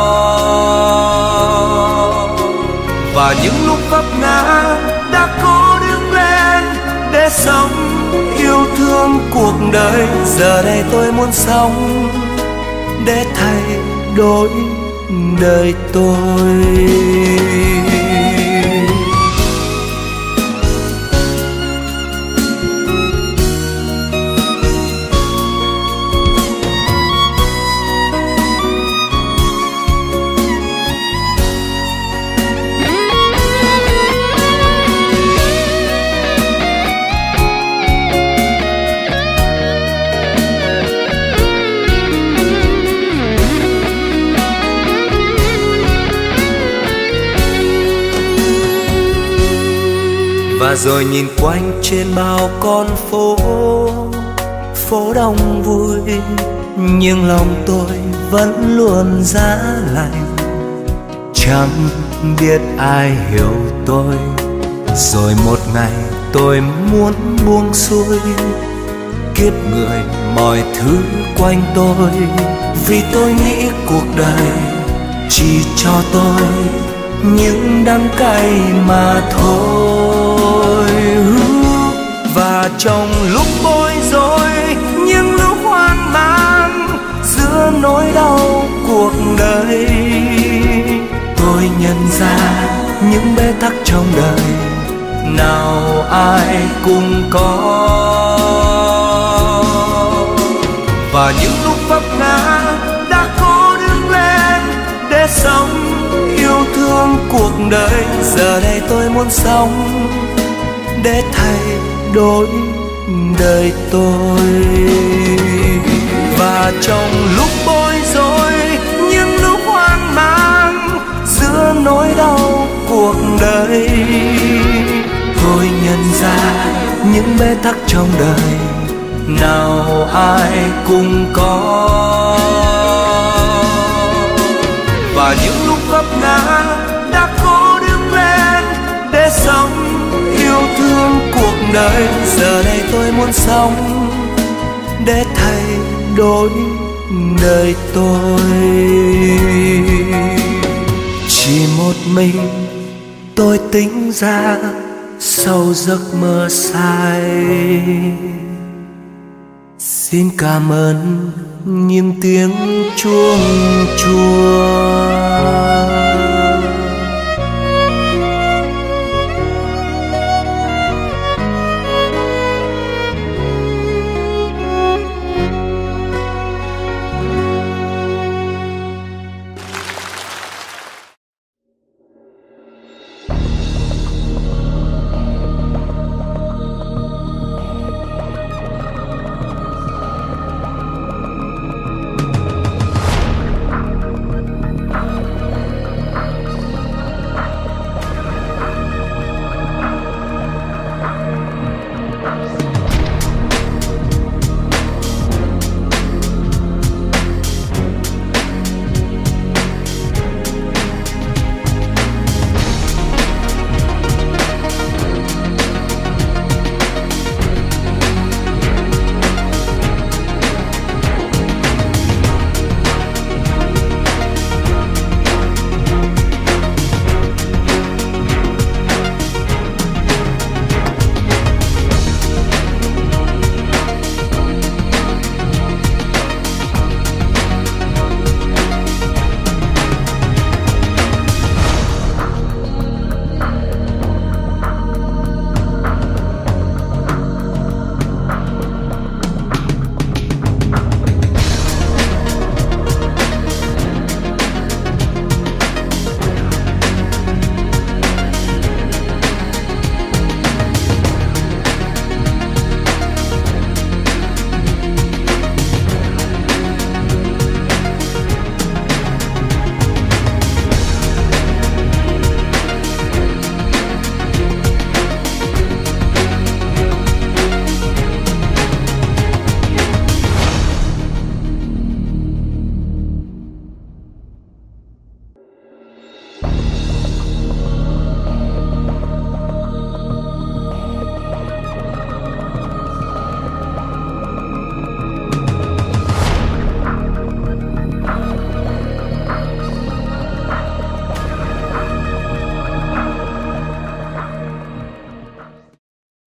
Và những lúc vấp ngã đã cố đứng lên để sống yêu thương cuộc đời. Giờ đây tôi muốn sống để thay đổi đời tôi. Và rồi nhìn quanh trên bao con phố, phố đông vui, nhưng lòng tôi vẫn luôn giá lạnh. Chẳng biết ai hiểu tôi. Rồi một ngày tôi muốn buông xuôi kiếp người mọi thứ quanh tôi, vì tôi nghĩ cuộc đời chỉ cho tôi những đắng cay mà thôi. Và trong lúc bối rối, những lúc hoang mang, giữa nỗi đau cuộc đời, tôi nhận ra những bế tắc trong đời nào ai cũng có. Và những lúc vấp ngã đã cố đứng lên để sống yêu thương cuộc đời. Giờ đây tôi muốn sống để thay đổi đời tôi. Và trong lúc bối rối, những lúc hoang mang, giữa nỗi đau cuộc đời, tôi nhận ra những bế tắc trong đời nào ai cũng có. Và những lúc vấp ngã đã cố đứng lên để sống yêu thương cuộc đời. Giờ đây tôi muốn sống để thay đổi đời tôi. Chỉ một mình tôi tỉnh ra sau giấc mơ say. Xin cảm ơn những tiếng chuông chùa.